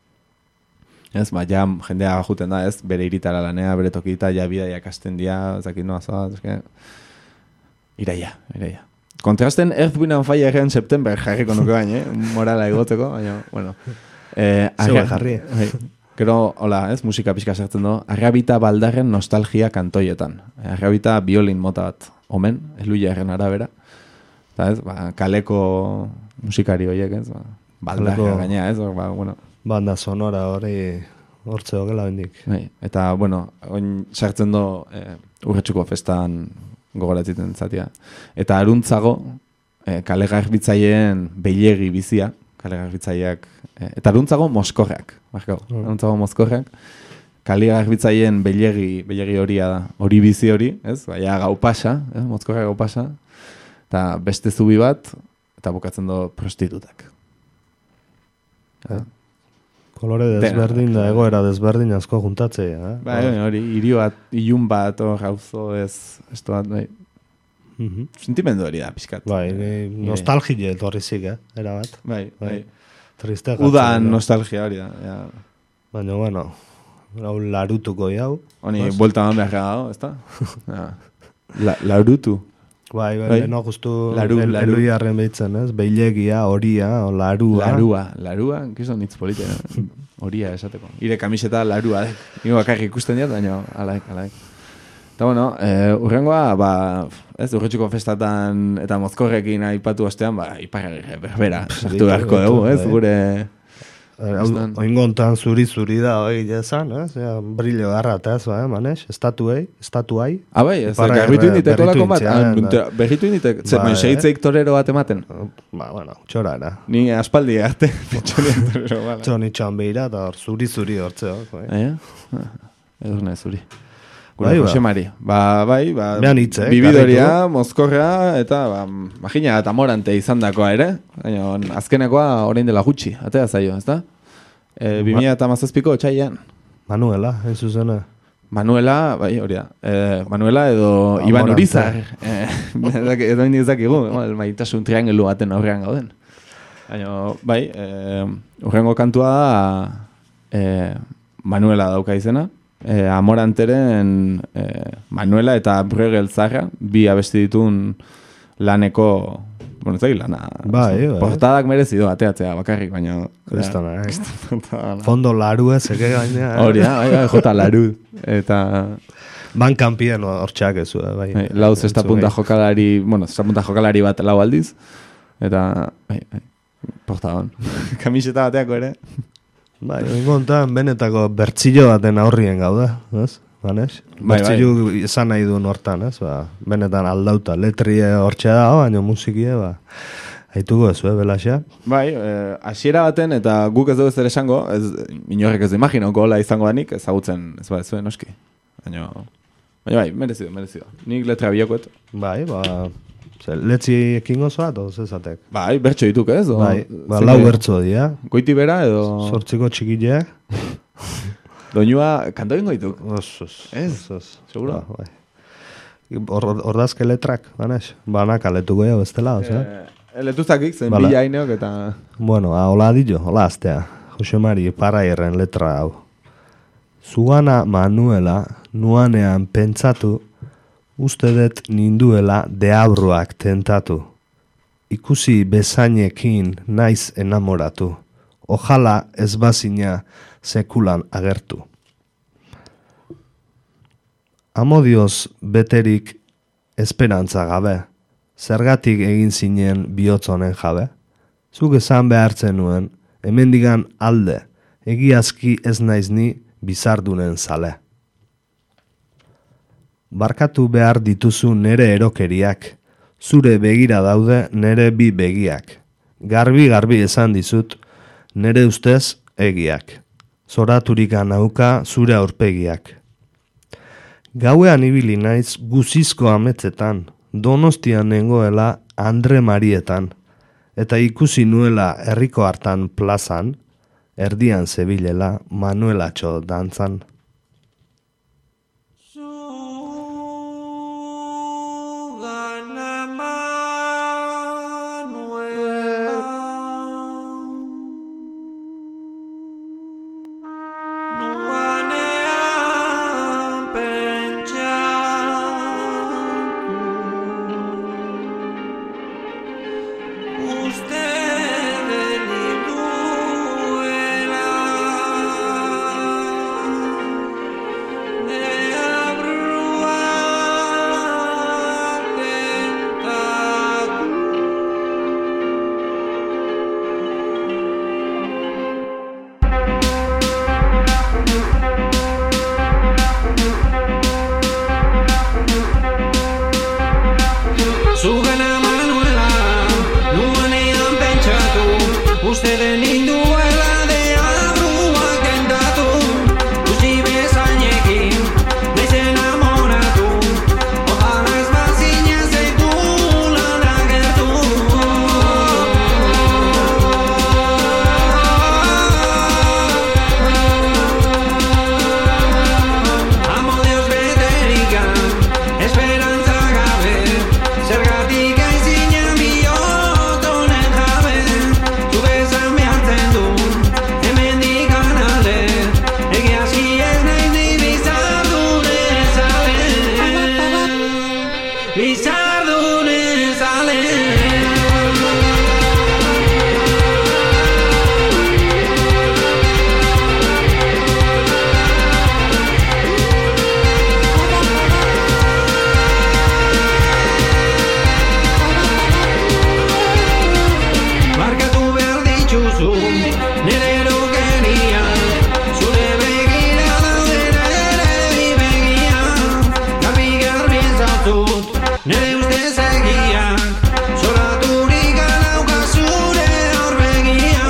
Ez, ba, ja, jendea juten da, ez, bere iritara lanea, bere tokita, ja, bidaiak hasten dia, ezakit noa zoa, ezke... Iraia, iraia. Kontrasten Earth, Wind and Fireen September jarriko nuke bain, eh? Morala egotzeko, baina, bueno. Eh, Zeu jarri. Bai. Gero, hola, ez, musika pixka sartzen du. Arrabita baldarren nostalgia kantoietan. Arrabita biolin mota bat omen, eluiaren arabera. Eta ez, ba, kaleko musikari horiek, ez, ba, baldarra Kaleko- gaina, ez, ba, bueno. Banda sonora hori hortze hogela bendik. Bai, eta, bueno, oin sartzen do eh, urretxuko festan gogoratziten zatia. Eta aruntzago, eh, kale garbitzaileen beilegi bizia, kale garbitzaileak, eh, eta aruntzago moskorrak, barkau, Mm. aruntzago moskorrak, kale garbitzaileen beilegi, beilegi horia da, hori bizi hori, ez? Baina gau pasa, eh? Moskorra gau pasa, eta beste zubi bat, eta bukatzen do prostitutak. Eh? Kolore desberdin da, egoera desberdin asko juntatzea. Eh? Bai, bai, hori, hiri bat, ilun bat, hor gauzo ez, ez bat, bai. Mhm. Sentimendu hori da, pixkat. Bai, ni nostalgia etorri zik, eh? Era bat. Bai, bai. Triste Udan nostalgia hori da. Ja. Baina, bueno, hau larutuko jau. Honi, Bas? buelta man behar dago, ez da? Ja. La, laurutu. Bai, bai, Bai. no, justu Laru, el, laru. eluiarren behitzen, ez? Beilegia, horia, o larua. Larua, larua, gizon hitz polite, no? Horia esateko. Ire kamiseta larua, dek. Nigo bakarrik ikusten diat, baina alaik, alaik. Eta bueno, e, urrengoa, ba, ez, urretxuko festatan eta mozkorrekin aipatu ostean, ba, iparra berbera, sartu beharko dugu, ez, bai. gure... Estan... Oingontan zuri-zuri da, hoi jezan, ez? Ja, brillo garrat, ez, ba, eh, manes? Estatuei, estatuai. Ah, bai, ez, Iparra garbitu inditeko berritu lako bat, intzian, ah, da. berritu inditeko, zer, Bai, baina segitzeik torero bat ematen. Ba, bueno, txora, era. Ni aspaldi arte, petxonia torero, bala. Txoni txan behira, eta hor zuri-zuri hortzeo. Bai. Aia? Edurne zuri. Gure Bai, ba. Jose Mari. Ba, bai, ba, Behan hitz, eh, bibidoria, garritu. mozkorra, eta, ba, magina eta morante izan dakoa ere. Baina, azkenekoa orain dela gutxi, atea zaio, ez da? E, bi mila eta mazazpiko txaian. Manuela, ez zuzena. Manuela, bai, hori da. E, Manuela edo Ba, Iban Morante. Urizar. E, edo indik dakigu, el maitasun triangelu baten aurrean gauden. Baina, bai, e, urrengo kantua da e, Manuela dauka izena. E, Amoranteren e, Manuela eta Bruegel Zarra, bi abesti ditun laneko bueno, ez da lana. Bai, bai. Portadak merezido ateatzea bakarrik, baina... Kristona, eh? Kristona. Fondo larue, zeke gaina. Hori da, bai, bai, jota laru. Eta... Ban kanpien hortxak ez, bai. bai, lau zesta punta jokalari, bueno, zesta punta jokalari bat lau aldiz. Eta, bai, bai, portadan. Kamiseta bateako ere. Bai, ingontan benetako bertzillo baten aurrien gauda, ez? Banes? Bai, Bertzillo esan nahi duen hortan, ez? Ba, benetan aldauta, letrie hortxe da, baina musikie, ba, haituko ez, eh, belaxea? Bai, eh, hasiera baten, eta guk ez dugu zer esango, ez, inorrek ez du imaginoko hola izango danik, ezagutzen, ez ba, ez zuen noski. Baina, baina bai, merezido, merezido. Nik letra biakoet. Bai, ba, ze, letzi ekingo zoat, o zezatek? Bai, bertso dituk ez? O, Bai, ba, zein lau ere? bertzo dira, Goiti bera edo... sortziko txikileak. Doinua, kanto ingo dituk. Os, os, Ez? os, os. Seguro? Ba, bai. Hor- Ordazke letrak, banes? Banak aletuko jau bestela, oza? Eh, letuzakik, zen Bala. bila haineok eta... Bueno, ah, hola dillo, hola aztea. Jose Mari Parraierren letra hau. Zugana Manuela nuanean pentsatu, uste dut ninduela deabruak tentatu. Ikusi bezainekin naiz enamoratu. Ojala ez bazina sekulan agertu. Amodioz beterik esperantza gabe, zergatik egin zinen bihotzonen jabe? Zuk esan behartzen nuen, hemendigan alde, egiazki ez naiz ni bizardunen zale. Barkatu behar dituzu nere erokeriak, zure begira daude nere bi begiak. Garbi-garbi esan dizut, nere ustez egiak. Zoraturik nauka zure aurpegiak. Gauean ibili naiz guzizko ametzetan, Donostian nengoela Andre Marietan, eta ikusi nuela herriko hartan plazan, erdian zebilela Manuelatxo dantzan. Sugana Manuela, nuanean pentsatu, uste deniduela, deabruak tentatu. Zugana Manuela, nuanean pentsatu, uste deninduela deabruak tentatu. Uzi bezainekin, naiz enamoratu, ojala ez bazina sekulan agertu. Amodioz beterikan, esperantza gabe, zergatik aizina bihotzonen jabe. Zuk esan behartzen du, hemendikan alde, egiazki ez naiz ni bizardunen zale. Bizardunen zale. Markatu behar dituzu, nire erokeria, zure begira daude nire bi begia. Garbi-garbi zautut, nire ustez egiak, zoraturik dauka zure aurpegia.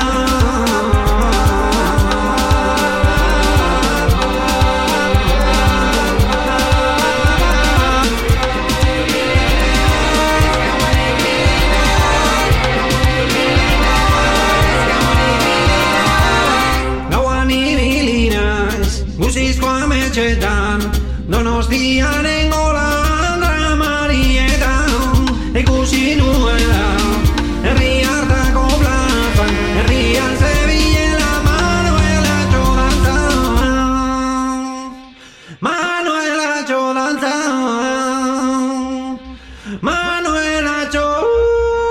Gauan ibili naiz, guzizko ametxetan, Donostiaren gola Andre Marietan. Ikusi nuela, herri hartako plazan, herrian zebilela Manuelatxo dantzan. Manuelatxo dantzan. Manuelatxo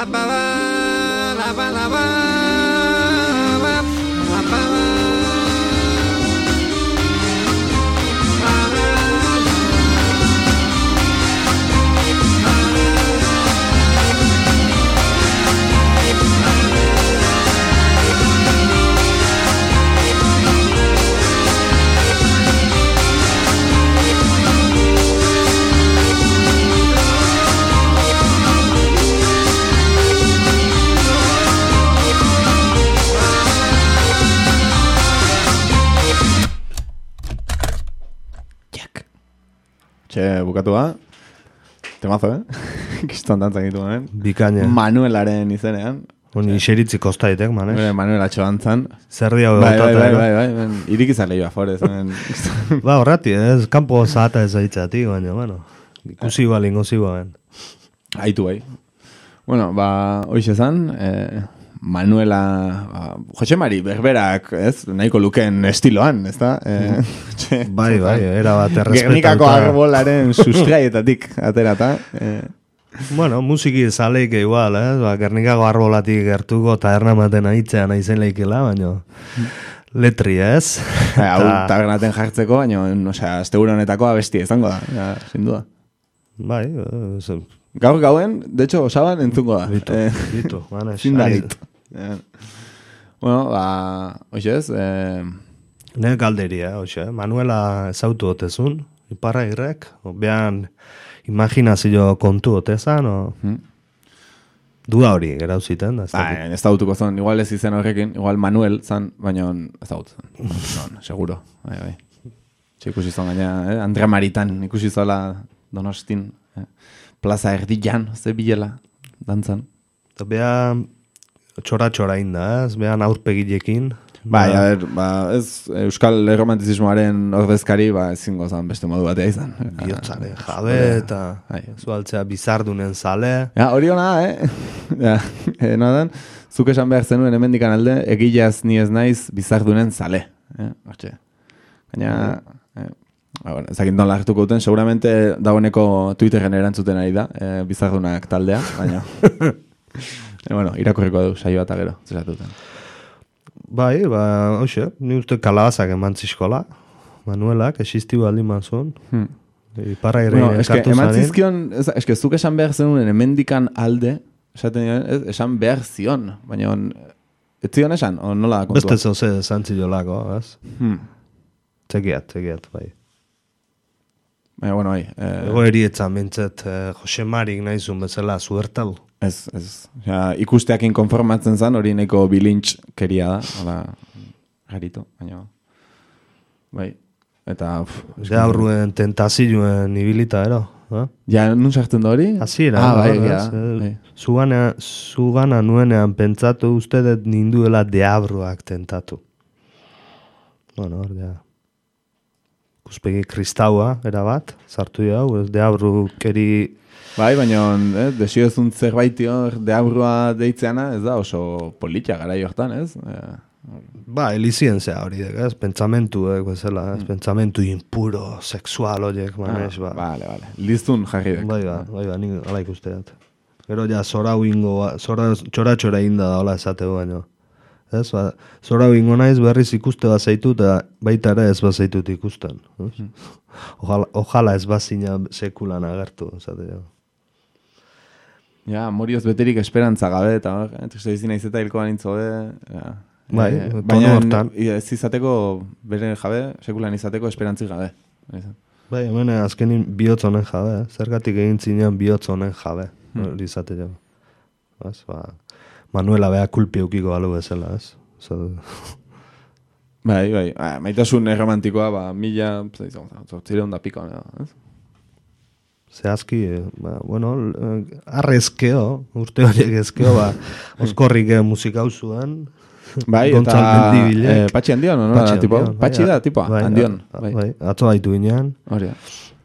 La ba ba, la ba la ba, la la ba ba. Txe, bukatu ba. Temazo, eh? Kiston dantzak ditu, eh? Bikaine. Manuelaren izenean. Honi iseritzi kostaitek, manes. Eh, Manuel atxoantzan. Zer dia Bai, bai, begotate, bai, no? bai, bai, ben, irikizale joa, forez. Ben. Ba, horrati, ez, kanpo zahata ez aitzatik, baina, bueno, ikusi ba, lingozi ba, ben. Aitu bai. Bueno, ba, hoiz esan, eh, Manuela, ba, Jose Mari berberak, ez, nahiko lukeen estiloan, ez da? Eh, txe, Bai, bai, era bat errespetatuta. Gernikako arbolaren sustraietatik aterata. Eh, Bueno, musiki zaleik igual, eh? Ba, Gernikako arbolatik gertuko taberna maten aitzean aizen leikela, baina letri, ez? hau tabernaten jartzeko, baina, osea, asteburu honetako abesti izango da, ja, sin duda. Bai, eh, Gaur gauen, de hecho, osaban entzungo da. bitu, Eh, bitu, manes. Zindarit. Eh, bueno, ba, hoxez, eh, Ne galderia, hoxe, Manuela ezautu otezun, iparra irrek, behan imaginazio kontu otezan, o... Hmm. Duda hori, gerau ziten, da, ez ba, dakit. ez dautuko zon, igual ez izen horrekin, igual Manuel zan, baina ez daut zan. Non, seguro, bai, bai. Txe ikusi zon gaina, eh? Andrea Maritan ikusi zola Donostin, eh? Plaza Erdian, ze bilela, dantzan. Eta beha txora-txora inda, ez? Behan aurpegilekin. Bai, a ber, ba, ez euskal romantizismoaren ordezkari, ba, ezingo zan beste modu batea izan. Biotzaren jabe eta Bai. zualtzea bizardunen zale. Ja, hori hona, eh? Ja, eh, nadan, zuk esan behar zenuen hemendikan alde, egileaz ni ez naiz bizardunen zale. Eh? Hortxe. Gaina, eh, ba, bueno, ezakin nola hartuko duten, seguramente dagoeneko Twitterren erantzuten ari da, eh, bizardunak taldea, baina... eh, bueno, irakurriko du, saio bat agero, zesatuten. Bai, ba, hoxe, ni uste kalabazak eman zizkola, Manuelak, existi baldin mazun. Hmm. Iparra irri Bueno, eske, elkartu eman zanin. zizkion, ez, eske, zuk esan behar zenuen hemendikan alde, esaten dien, ez, esan behar zion, baina on, ez zion esan, o nola kontua? Beste zoze zantzilolako, ez? Hmm. Txekiat, txekiat, bai. Baina, bueno, bai. Eh, Ego erietzan bintzet, eh, Jose Marik nahizun bezala zuertal. ez, ez. Ja, ikusteakin konformatzen zen, hori nahiko bilintx keria da, hola, garito, baina, bai. Eta, uf, De aurruen tentazioen ibilita, ero? Eh? ja, nun sartzen da hori? Hasiera, ah, bai, no, ja, ez, eh, bai. Zugana, zugana nuenean pentsatu uste dut ninduela deabruak tentatu. Bueno, hor, ja. Kuspegi kristaua, erabat, sartu jau, ez deabru keri... Bai, baina, eh, desio ezun zerbait hor deabrua deitzeana, ez da oso politxa gara jortan, ez? Eh, Ba, elizien zea hori, dek, ez? Pentsamentu, eh, bezala, ez? Pentsamentu impuro, sexual horiek, manes, ba. Vale, vale. Lizun jarri dek. Bai, ba, bai, ba, nik ala ikuste dut. Gero ja, zora ingo, zora, txora-txora inda da, hola esateu baino. Ez, ba, zora ingo naiz berriz ikuste bazaitu, eta baita ere ez bazaitut ikusten. Ez? Ojala, ojala ez bazina sekulan agertu, esate jo. Ja, morioz beterik esperantza gabe, eta hor, eh, triste izin naiz eta hilkoan intzobe, ja. Bai, Eh, tonu baina hortan. ez izateko, bere jabe, sekulan izateko esperantzik gabe. Bai, hemen azkenin bihotz honen jabe, eh? Zergatik egin zinean bihotz honen jabe, hori izate jo. Ez, ba, Manuela beha kulpi eukiko balu bezala, ez? Zatu. Bai, bai, ah, maitasun erromantikoa, ba, mila, zortzireun da piko, ez? Zehazki, eh, ba, bueno, eh, arrezkeo, urte horiek ezkeo, ba, oskorrik eh, musikau zuen, Bai, eta Gontzal Mendibilek. eh, Patxi handion, no? Patxi Tipo? handion, bai, Patxi da, a- tipoa, bai, handion. a- Bai, bai, atzo baitu ginean. hori da.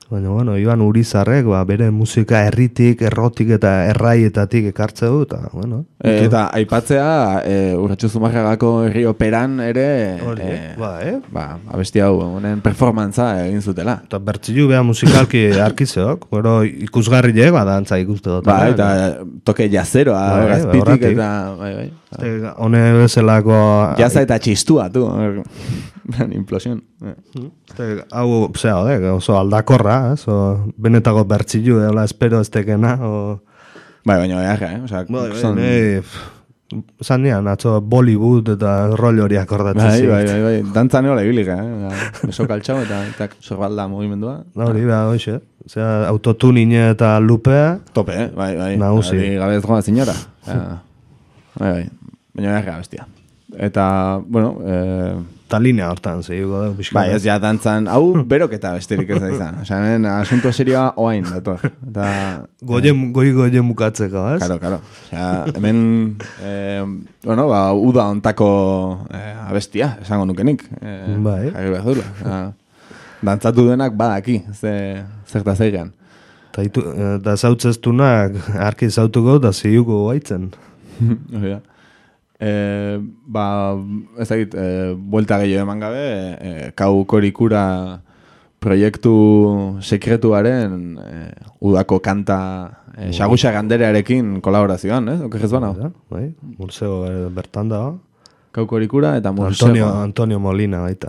Baina, bueno, Iban Urizarrek, ba, bere musika herritik, errotik eta erraietatik ekartze du, eta, bueno. E, eta aipatzea, e, Urratxu Zumarragako herri operan ere, Hori, e, ba, eh? ba, abesti hau, honen performantza egin zutela. Eta bertzilu beha musikalki arkizeok, gero ikusgarriek, ba, dantza ikuste dut. Ba, eta toke jazeroa, Bai, gazpitik horregatik. eta, bai, bai. Este, hone bezalako... Jaza eta txistua, tu. Implosion. Este, hau, zera, ode, oso aldakorra, ez? O, benetako bertzilu, hola, espero ez tekena, o... Bai, baina beharra, eh? Osea, Bai, bai, son... bai, zan nian, atzo Bollywood eta rol hori akordatzen Bai, zit. bai, bai, bai. Dantzan egola ibilika, eh? Eso kaltxau eta, eta sorbalda mugimendua. Hori, ba, hoxe. Osea, autotunine eta lupea, Tope, eh? Bai, bai. Nagusi. Hori gabe ez goa zinora. Osea, bai, bai. Baina beharra bestia. Eta, bueno, eh... eta linea hortan, zehiuko da, pixka. Bai, ez ja dantzan, hau berok eta besterik ez da izan. Osea, hemen asunto serioa oain, dator. Eta... Goien, goi goien bukatzeko, ez? Karo, karo. Osea, hemen, eh, bueno, ba, uda ontako eh, abestia, esango nukenik. Eh, Bai. Jarri behar dula. Osea, dantzatu denak badaki, ze, zerta zeigan. Eta itu- eta zautzeztunak arki zautuko eta ziuko baitzen. Hori da. E, ba, ez dakit, e, buelta gehiago eman gabe, e, kau korikura proiektu sekretuaren e, udako kanta e, Xaguxa Ganderearekin kolaborazioan, ez? Okerrez bana? Bai, Mursego eh, bertan da. Kau korikura eta Mursego. Antonio, Antonio Molina baita.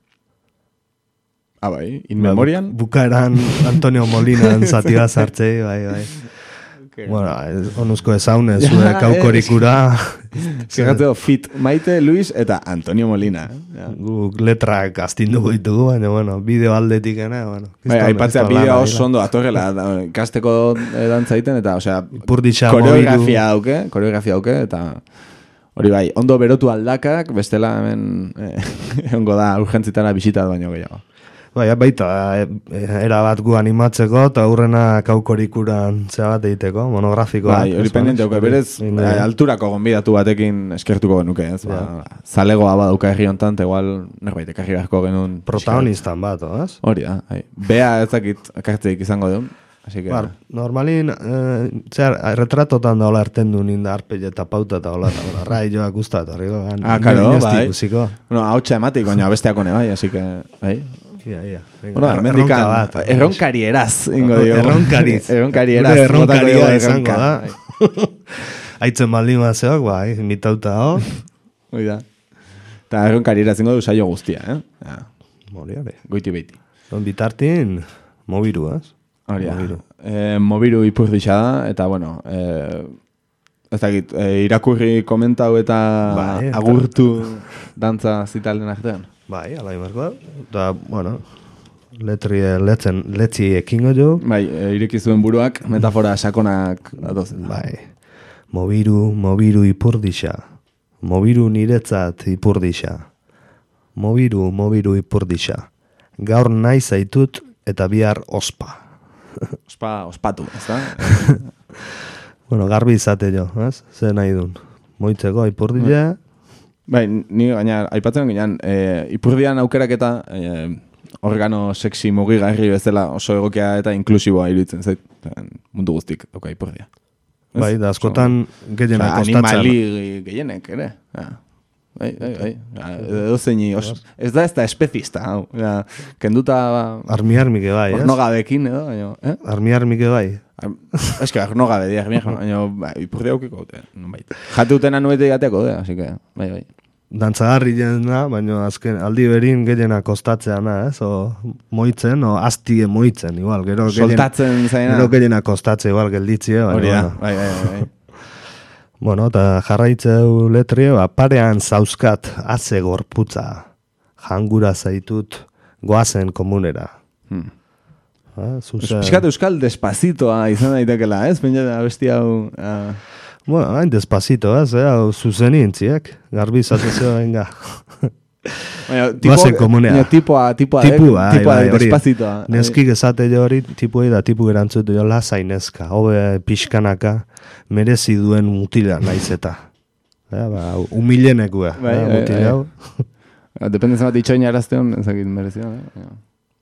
Ah, bai, in memorian? Bukaeran Antonio Molina zati bat sartzei, bai, bai. Bueno, ez- onuzko ezaune, zure Ja, kaukorikura. Zerratzeo, Fit, Maite, Luis eta Antonio Molina. Eh? Ja. Guk letrak astinduko ditugu, baina, bueno, bideo aldetiken, bueno. Bai, aipatzea bidea oso ondo atorrela, da, ikasteko eh, dantza egiten, eta, osea, Ipurdixa, koreografia dauke, koreografia dauke, eta hori bai, ondo berotu aldakak, bestela hemen eh, egongo da urgentzitara bisitat baino gehiago. Bai, baita, e, e, era bat gu animatzeko, eta aurrena kaukorikuran zea bat egiteko, monografikoa. Bai, hori pendiente dauke, berez Inde- eh, alturako gonbidatu batekin eskertuko genuke, ez? Ba, zalegoa badauka herri hontan, eta igual nerbait ekarri beharko genuen. protagonistan bat, ez? Hori da, bai. Bea ez dakit ekartzeik izango duen, así que... Bar, normalin, eh, zer, retratotan da hola erten du ninda arpelle eta pauta eta hola, eta hola, rai joak gustat, horriko. Ah, karo, bai. Ikusiko. Bueno, hautsa ematik, baina besteako ne bai, así que, bai. Ia, ia. Venga, Bueno, er- hemendikan, erronka bat. erronkari eraz, ingo dio. Erronkariz. Erronkari eraz. Gure botako erronkaria diogu izango erronka. da. Aitzen baldin mazeok, bai, mitauta hor. Hoi da. Eta erronkari eraz ingo du saio guztia, eh? Ja, Mori, hori. goiti beiti. Don bitartin, mobiru, ez? Hori da. Mobiru. Eh, mobiru ipurdixa da, eta bueno, eh, ez dakit, eh, irakurri komentau eta Bai, eta- agurtu dantza zitalden artean. Bai, ala imarko da. Da, bueno, letri, letzen, letzi ekingo jo. Bai, e, ireki zuen buruak, metafora sakonak datozen. Bai. Mobiru, mobiru ipurdixa. Mobiru niretzat ipurdixa. Mobiru, mobiru ipurdixa. Gaur nahi zaitut eta bihar ospa. Ospa, ospatu, ez da? Bueno, garbi izate jo, ez? Zer nahi dun. Moitzeko ipurdixa. Bai, ni gaina, aipatzen ginean, e, ipurdian aukeraketa e, organo sexy mugigarri bezala oso egokia eta inklusiboa iruditzen zait. Mundu guztik dauka ipurdia. Ez? Bai, da askotan gehiena Osea, kostatzen. animali gehienek, ere. Ja. Bai, bai, bai. Ja, edo zeini, os, ez da ez da espezista, hau. Ja, kenduta Armi armike bai, ez? ornogabekin, edo, baina, eh? Armi armike bai. Ez que ornogabe diak, baina, bai, ipurdia aukiko, non bai. Jate utena nuete jateako, de, así que, bai, bai. Dantzagarri jena, baina azken aldi berin gehiena kostatzeana, ez? O moitzen, o astie moitzen, igual. Gero gehien- Soltatzen zaina. Gero gehiena kostatze, igual, gelditzie, baina. Hori da, bueno. bai, bai, bai. Bueno, eta jarraitzeu letrie, ba, parean zauzkat atze gorputza, jangura zaitut goazen komunera. Hmm. Ha, zuze... Piskat euskal despacitoa izan daitekela, ez? Pentsa abesti hau... ah, Bueno, hain despacito, ez, eh? Hau zuzeni intziek, garbi zatezeo, venga. Baina, Goazen komunera. baina tipoa, tipoa, Tipua, eh, tipoa bai, de hori. despacitoa. Neskik esate jo hori, tipu da, tipu erantzute jo, lasai neska, hobe pixkanaka, merezi duen mutila naiz eta. Ja, ba, humilenekua, Bai, ja, bai, mutila bai. hau. Depende zenbat itxoina erazteon, ezakit merezio, eh?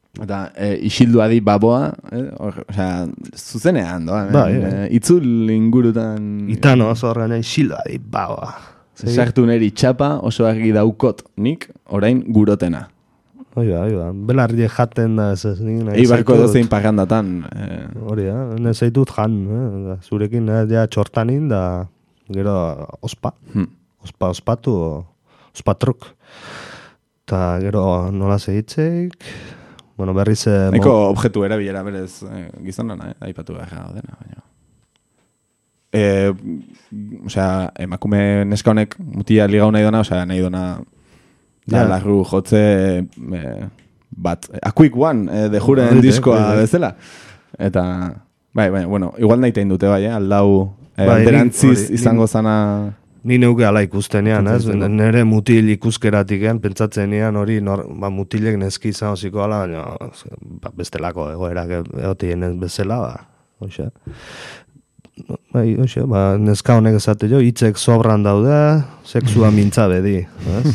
Eta e, isildu adi baboa, eh? Or, osea, zuzenean doa. Bai, eh? bai. Itzul ingurutan... Itano oso horren isilda di baua. Sartu neri txapa oso argi daukot nik orain gurotena. Oiga, oiga, belarri jaten da ez ez nik nahi Eibarko zaitut. edozein parrandatan. Eh, Hori da, nahi zaitut jan, eh? Zurekin eh, ja txortanin da gero ospa. hmm. Ospa, ospatu, ospatruk. Eta gero nola segitzeik, bueno, berriz... Eh, mo- Nahiko objektu erabilera berez eh, gizonana, eh? Aipatu beharra dena, baina... E, osea, emakume neska honek mutia ligau nahi dona, osea, nahi dona da Ja. larru jotze e, bat, a quick one, e, de juren Hori, diskoa hori. bezala. Eta, bai, bai, bueno, igual nahi tein dute bai, eh? Aldau, e, Bai, nik- alderantziz hori, izango nik- zana... Ni neuke ala ikustenean, ez? Pentsatzen dut. Nere mutil ikuskeratik ean, pentsatzenean hori nor, ba, mutilek neski izan ziko ala, baina ba, bestelako egoerak egotien ez bezala, ba, hoxe. Bai, hoxe, ba, neska honek esate jo, hitzek sobran daude, sexua mintza bedi, ez?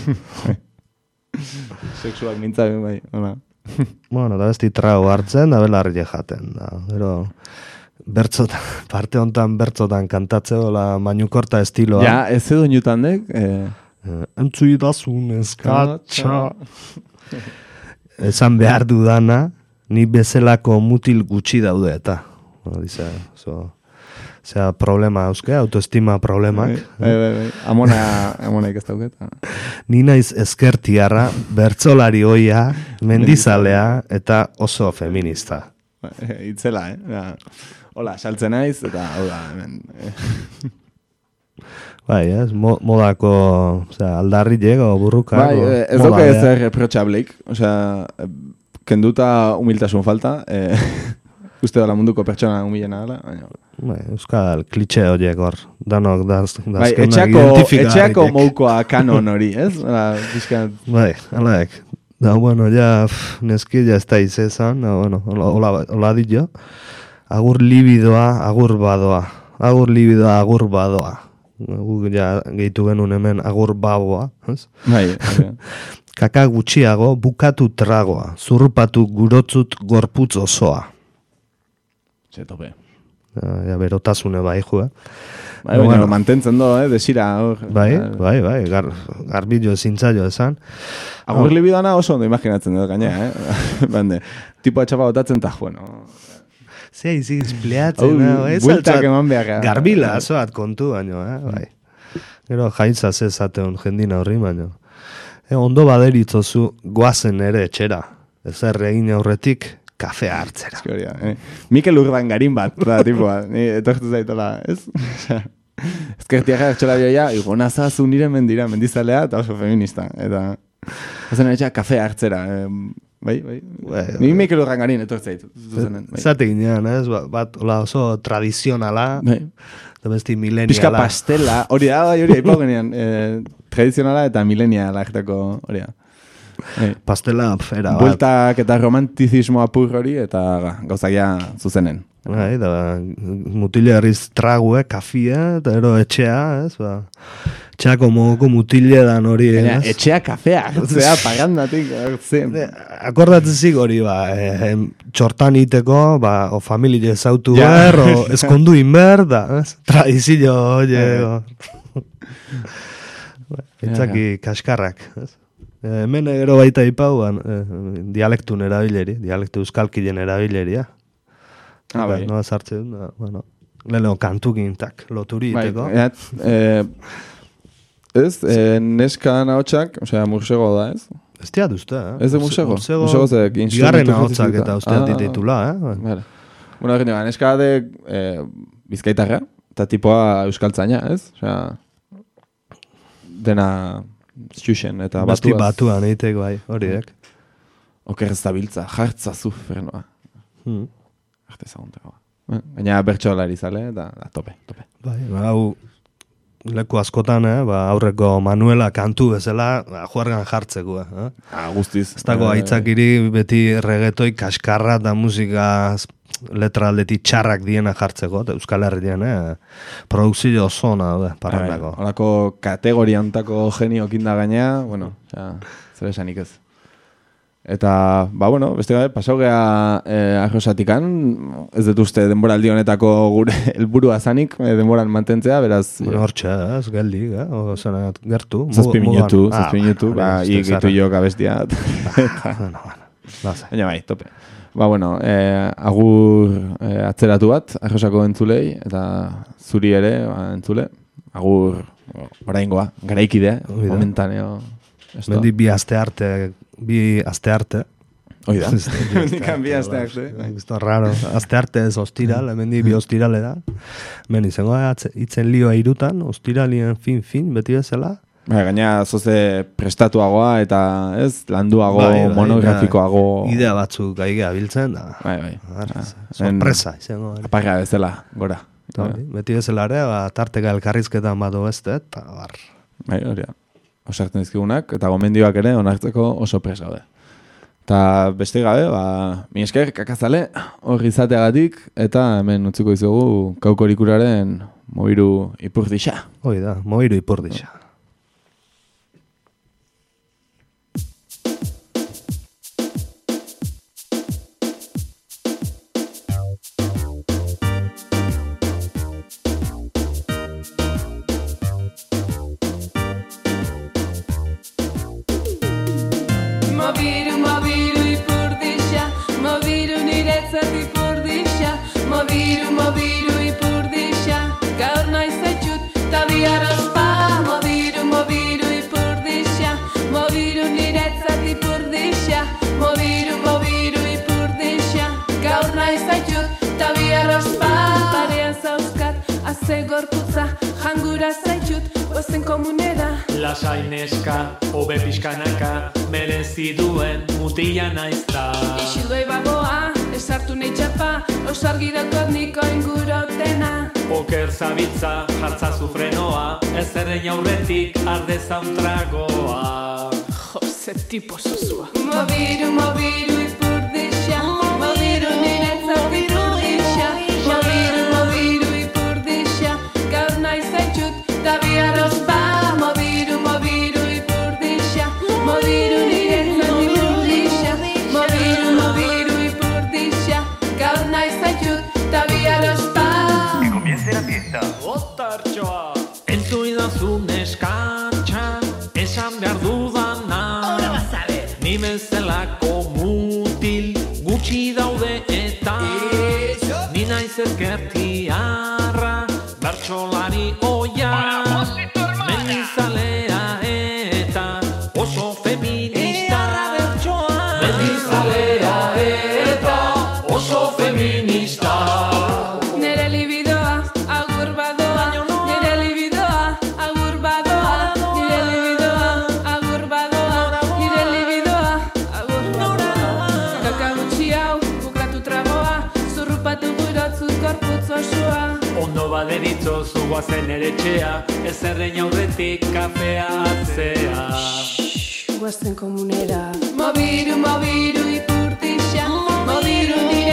Sexual mintza, bai, ona. Bueno, da besti trago hartzen, da belarri jaten, da, gero... Bertzotan, parte hontan bertzotan kantatzeo la mainukorta estiloa. Ja, ez edo newtandek, eh, Eh, Entzui dazun eskatxa. Esan behar dudana, ni bezalako mutil gutxi daude eta. Bueno, dice, so, zera problema euske, autoestima problemak. bai, bai, bai, amona, amona ikastauket. Ni naiz ezkertiarra, bertsolari hoia, mendizalea eta oso feminista. Itzela, eh? Ja. Hola, saltzen naiz, eta hau da, hemen... Eh. Bai, ez, mo, modako, osea, aldarri llego, burruka. Bai, eh, ez dauka ez reprotxableik, osea, eh, kenduta humiltasun falta, eh, uste dela munduko pertsona humilena dela, baina... Bai, euskal klitxe horiek hor, danok daz, Bai, dazkenak etxeako, identifikagarriek. etxeako moukoa kanon hori, ez? Ba, pixkat... Bai, alaek. Da, bueno, ja, pff, neski ja ez da izezan, da, bueno, hola, hola, hola dit jo. Agur libidoa, agur badoa. Agur libidoa, agur badoa. Guk ja gehitu genuen hemen agur baboa, ez? Bai, bai. Kaka gutxiago, bukatu tragoa, zurrupatu gurotzut gorputz osoa. Ze tope. Ja, ja berotasune bai, jo, eh? Bai, Bueno. baina mantentzen do, eh, desira, hor. Bai, bai, bai, gar, garbillo ezintzaio esan. Agur libidana oso ondo imaginatzen dut gainea, eh? Bande, tipo atxapa botatzen, ta, bueno... Zea izi espleatzen, Hau, ez? bueltak eman beharra. Garbila, azoat kontu baino, eh? Bai. Gero jaintza zezateon jendina horri baino. E, ondo baderitzozu goazen ere etxera. Ezer egin aurretik, kafea hartzera. Eski hori da, eh? Mikel Urban garin bat, da, tipoa, ni etortu zaitola, ez? Ezkertiak ertxola bioia, igona zazu nire mendira, mendizalea, eta oso feminista. Eta, ozen etxea, kafea hartzera, eh, bai, bai. Bai, Ni Mikel Urban garin etortu zaitu. Zuzenen, bai. Zate ginean, ez? Ba- Bat, hola oso tradizionala, Bai. eta besti Pixka mileniala. pastela, hori da, bai, hori aipau genean, eh, tradizionala eta mileniala egiteko hori da. Bai. Pastela, fera, bat. Bueltak eta romantizismo apur hori, eta ga, gauzak ja zuzenen. Bai, da, mutile herriz trague, kafia, eta ero etxea, ez? Ba, etxeako mogoko mutile dan hori, Baina, ez? etxea kafea, zea, pagandatik, zen. Akordatzezik hori, ba, eh, txortan iteko, ba, o familie zautu Ja. ber, o eskondu inber, da, ez? Tradizio, oie, o. Itzaki kaskarrak, ez? Eh, Hemen gero baita ipauan, eh, dialektun erabileri, dialektu euskalkilen erabileria. Ah, bai. No, sartzen, da, bueno, leheno kantukin, tak, loturi Bai, iteko. ja, eh, ez, eh, neska nahotxak, osea, mursego da, ez? Ez diat uste, eh? Ez de mursego? Mursego, Mursego zek, bigarren instrumentu ahotsak jotzik eta dita. usteat Ah, dititula, eh? Vale. Bueno, egin joan, neska de eh, bizkaitarra, eta tipoa euskaltzaina, ez? Osea, dena xuxen eta Basti batuaz. batuan eitek bai, horiek. Oker ez da biltza, jartzazu frenoa. Hmm. Arte zaguntako. Baina bertsolari zale, eta da, tope, tope. Bai, hau leku askotan, eh? Ba, aurreko Manuela kantu bezala, ba, juargan jartzeko, eh? Ah, guztiz. Ez dago Eh, aitzakiri beti regetoi kaskarra eta musika letra aldeti txarrak diena jartzeko, eta Euskal Herrian, eh? Produkzio oso ona daude, parrandako. Bai, holako kategoriantako geniokin da gainea, bueno, osea, zer esanik ez. Eta, ba, bueno, beste gabe, pasau geha eh, arrosatikan, ez dut uste denboraldi honetako gure helburua zanik, eh, denboran mantentzea, beraz... Bueno, hortxe, ez, geldi, eh? Ozena, gertu. Zazpi mugan. minutu, Ah, zazpi minutu, ba, ba, beste ikitu zara. jo kabestia. Bueno, bueno, lasai. Baina bai, tope. Ba, bueno, eh, agur eh, atzeratu bat, arrosako entzulei, eta zuri ere, ba, entzule, agur oraingoa, garaikidea, Hori da. momentaneo. esto. Mendi bi aste arte, bi aste arte. Hoi da. Este, bi Mendikan bi aste arte. Esto raro. Aste arte ez ostiral, hemendi bi ostirale da. Men izango da atze- hitzen lioa irutan, ostiralien fin fin beti bezala. Ba, gaina zoze prestatuagoa eta ez, landuago, Bai, bai, monografikoago. da, Idea batzuk gaigea biltzen da. Bai, bai. Ar, Ah, sorpresa izango. da. Aparra bezala, gora. Hori, Beti bezala ere, ba, tarteka elkarrizketan bat beste, eta bar. Bai, hori da. Osartzen dizkigunak, eta gomendioak ere onartzeko oso pres gaude. Eta beste gabe, ba, mi esker, kakazale, hor izateagatik, eta hemen utziko izugu kaukorikuraren mobiru ipurdixa. Hoi da, moiru ipurdixa. Mobiru, mobiru ipurdixa, mobiru niretzat ipurdixa, mobiru, mobiru ipurdixa, gaur naiz zaitxut, ta bihar ospa, mobiru, mobiru ipurdixa, mobiru niretzat ipurdixa, mobiru, mobiru ipurdixa, gaur naiz zaitxut, ta bihar ospa, parean zauzkat, aze gorputza, jangura zaitxut, ozen komunera. Lasai neska, hobe pixkanaka, merezi duen mutila naizta. Isilduei bagoa, esartu nahi txapa, osargi dakot niko ingurotena. Oker zabitza, jartzazu frenoa, ez errein aurretik ardezaun tragoa. Jo, ze tipo zozua. Mobiru, mobiru ipurdixa, mobiru niretzat ipurdixa, mobiru, mobiru ipurdixa, gaur nahi zaitxut, ta bihar ospa, mobiru, mobiru ipurdixa, mobiru niretzat ipurdixa, mobiru, mobiru ipurdixa, gaur nahi zaitxut, ta bihar ospa. Otartxoa! Entzu idazu neskatxa, esan behar dudana. Ni bezalako mutil gutxi daude eta ni naiz ezkertiarra, bertsolari oia, mendizalea eta oso feminista. Mendizalea eta oso feminista. Nere libidoa, agur badoa, nere libidoa, agur badoa, nire libidoa, agur badoa, nire libidoa, agur badoa. Kaka gutxi hau, bukatu tragoa, zurrupatu gurotzu gorputz osoa. Ondo baderitzo zuguazen ere txea, ez errein aurretik kafea atzea. Guazen komunera. Mobiru, mobiru ipurtixa, mobiru nire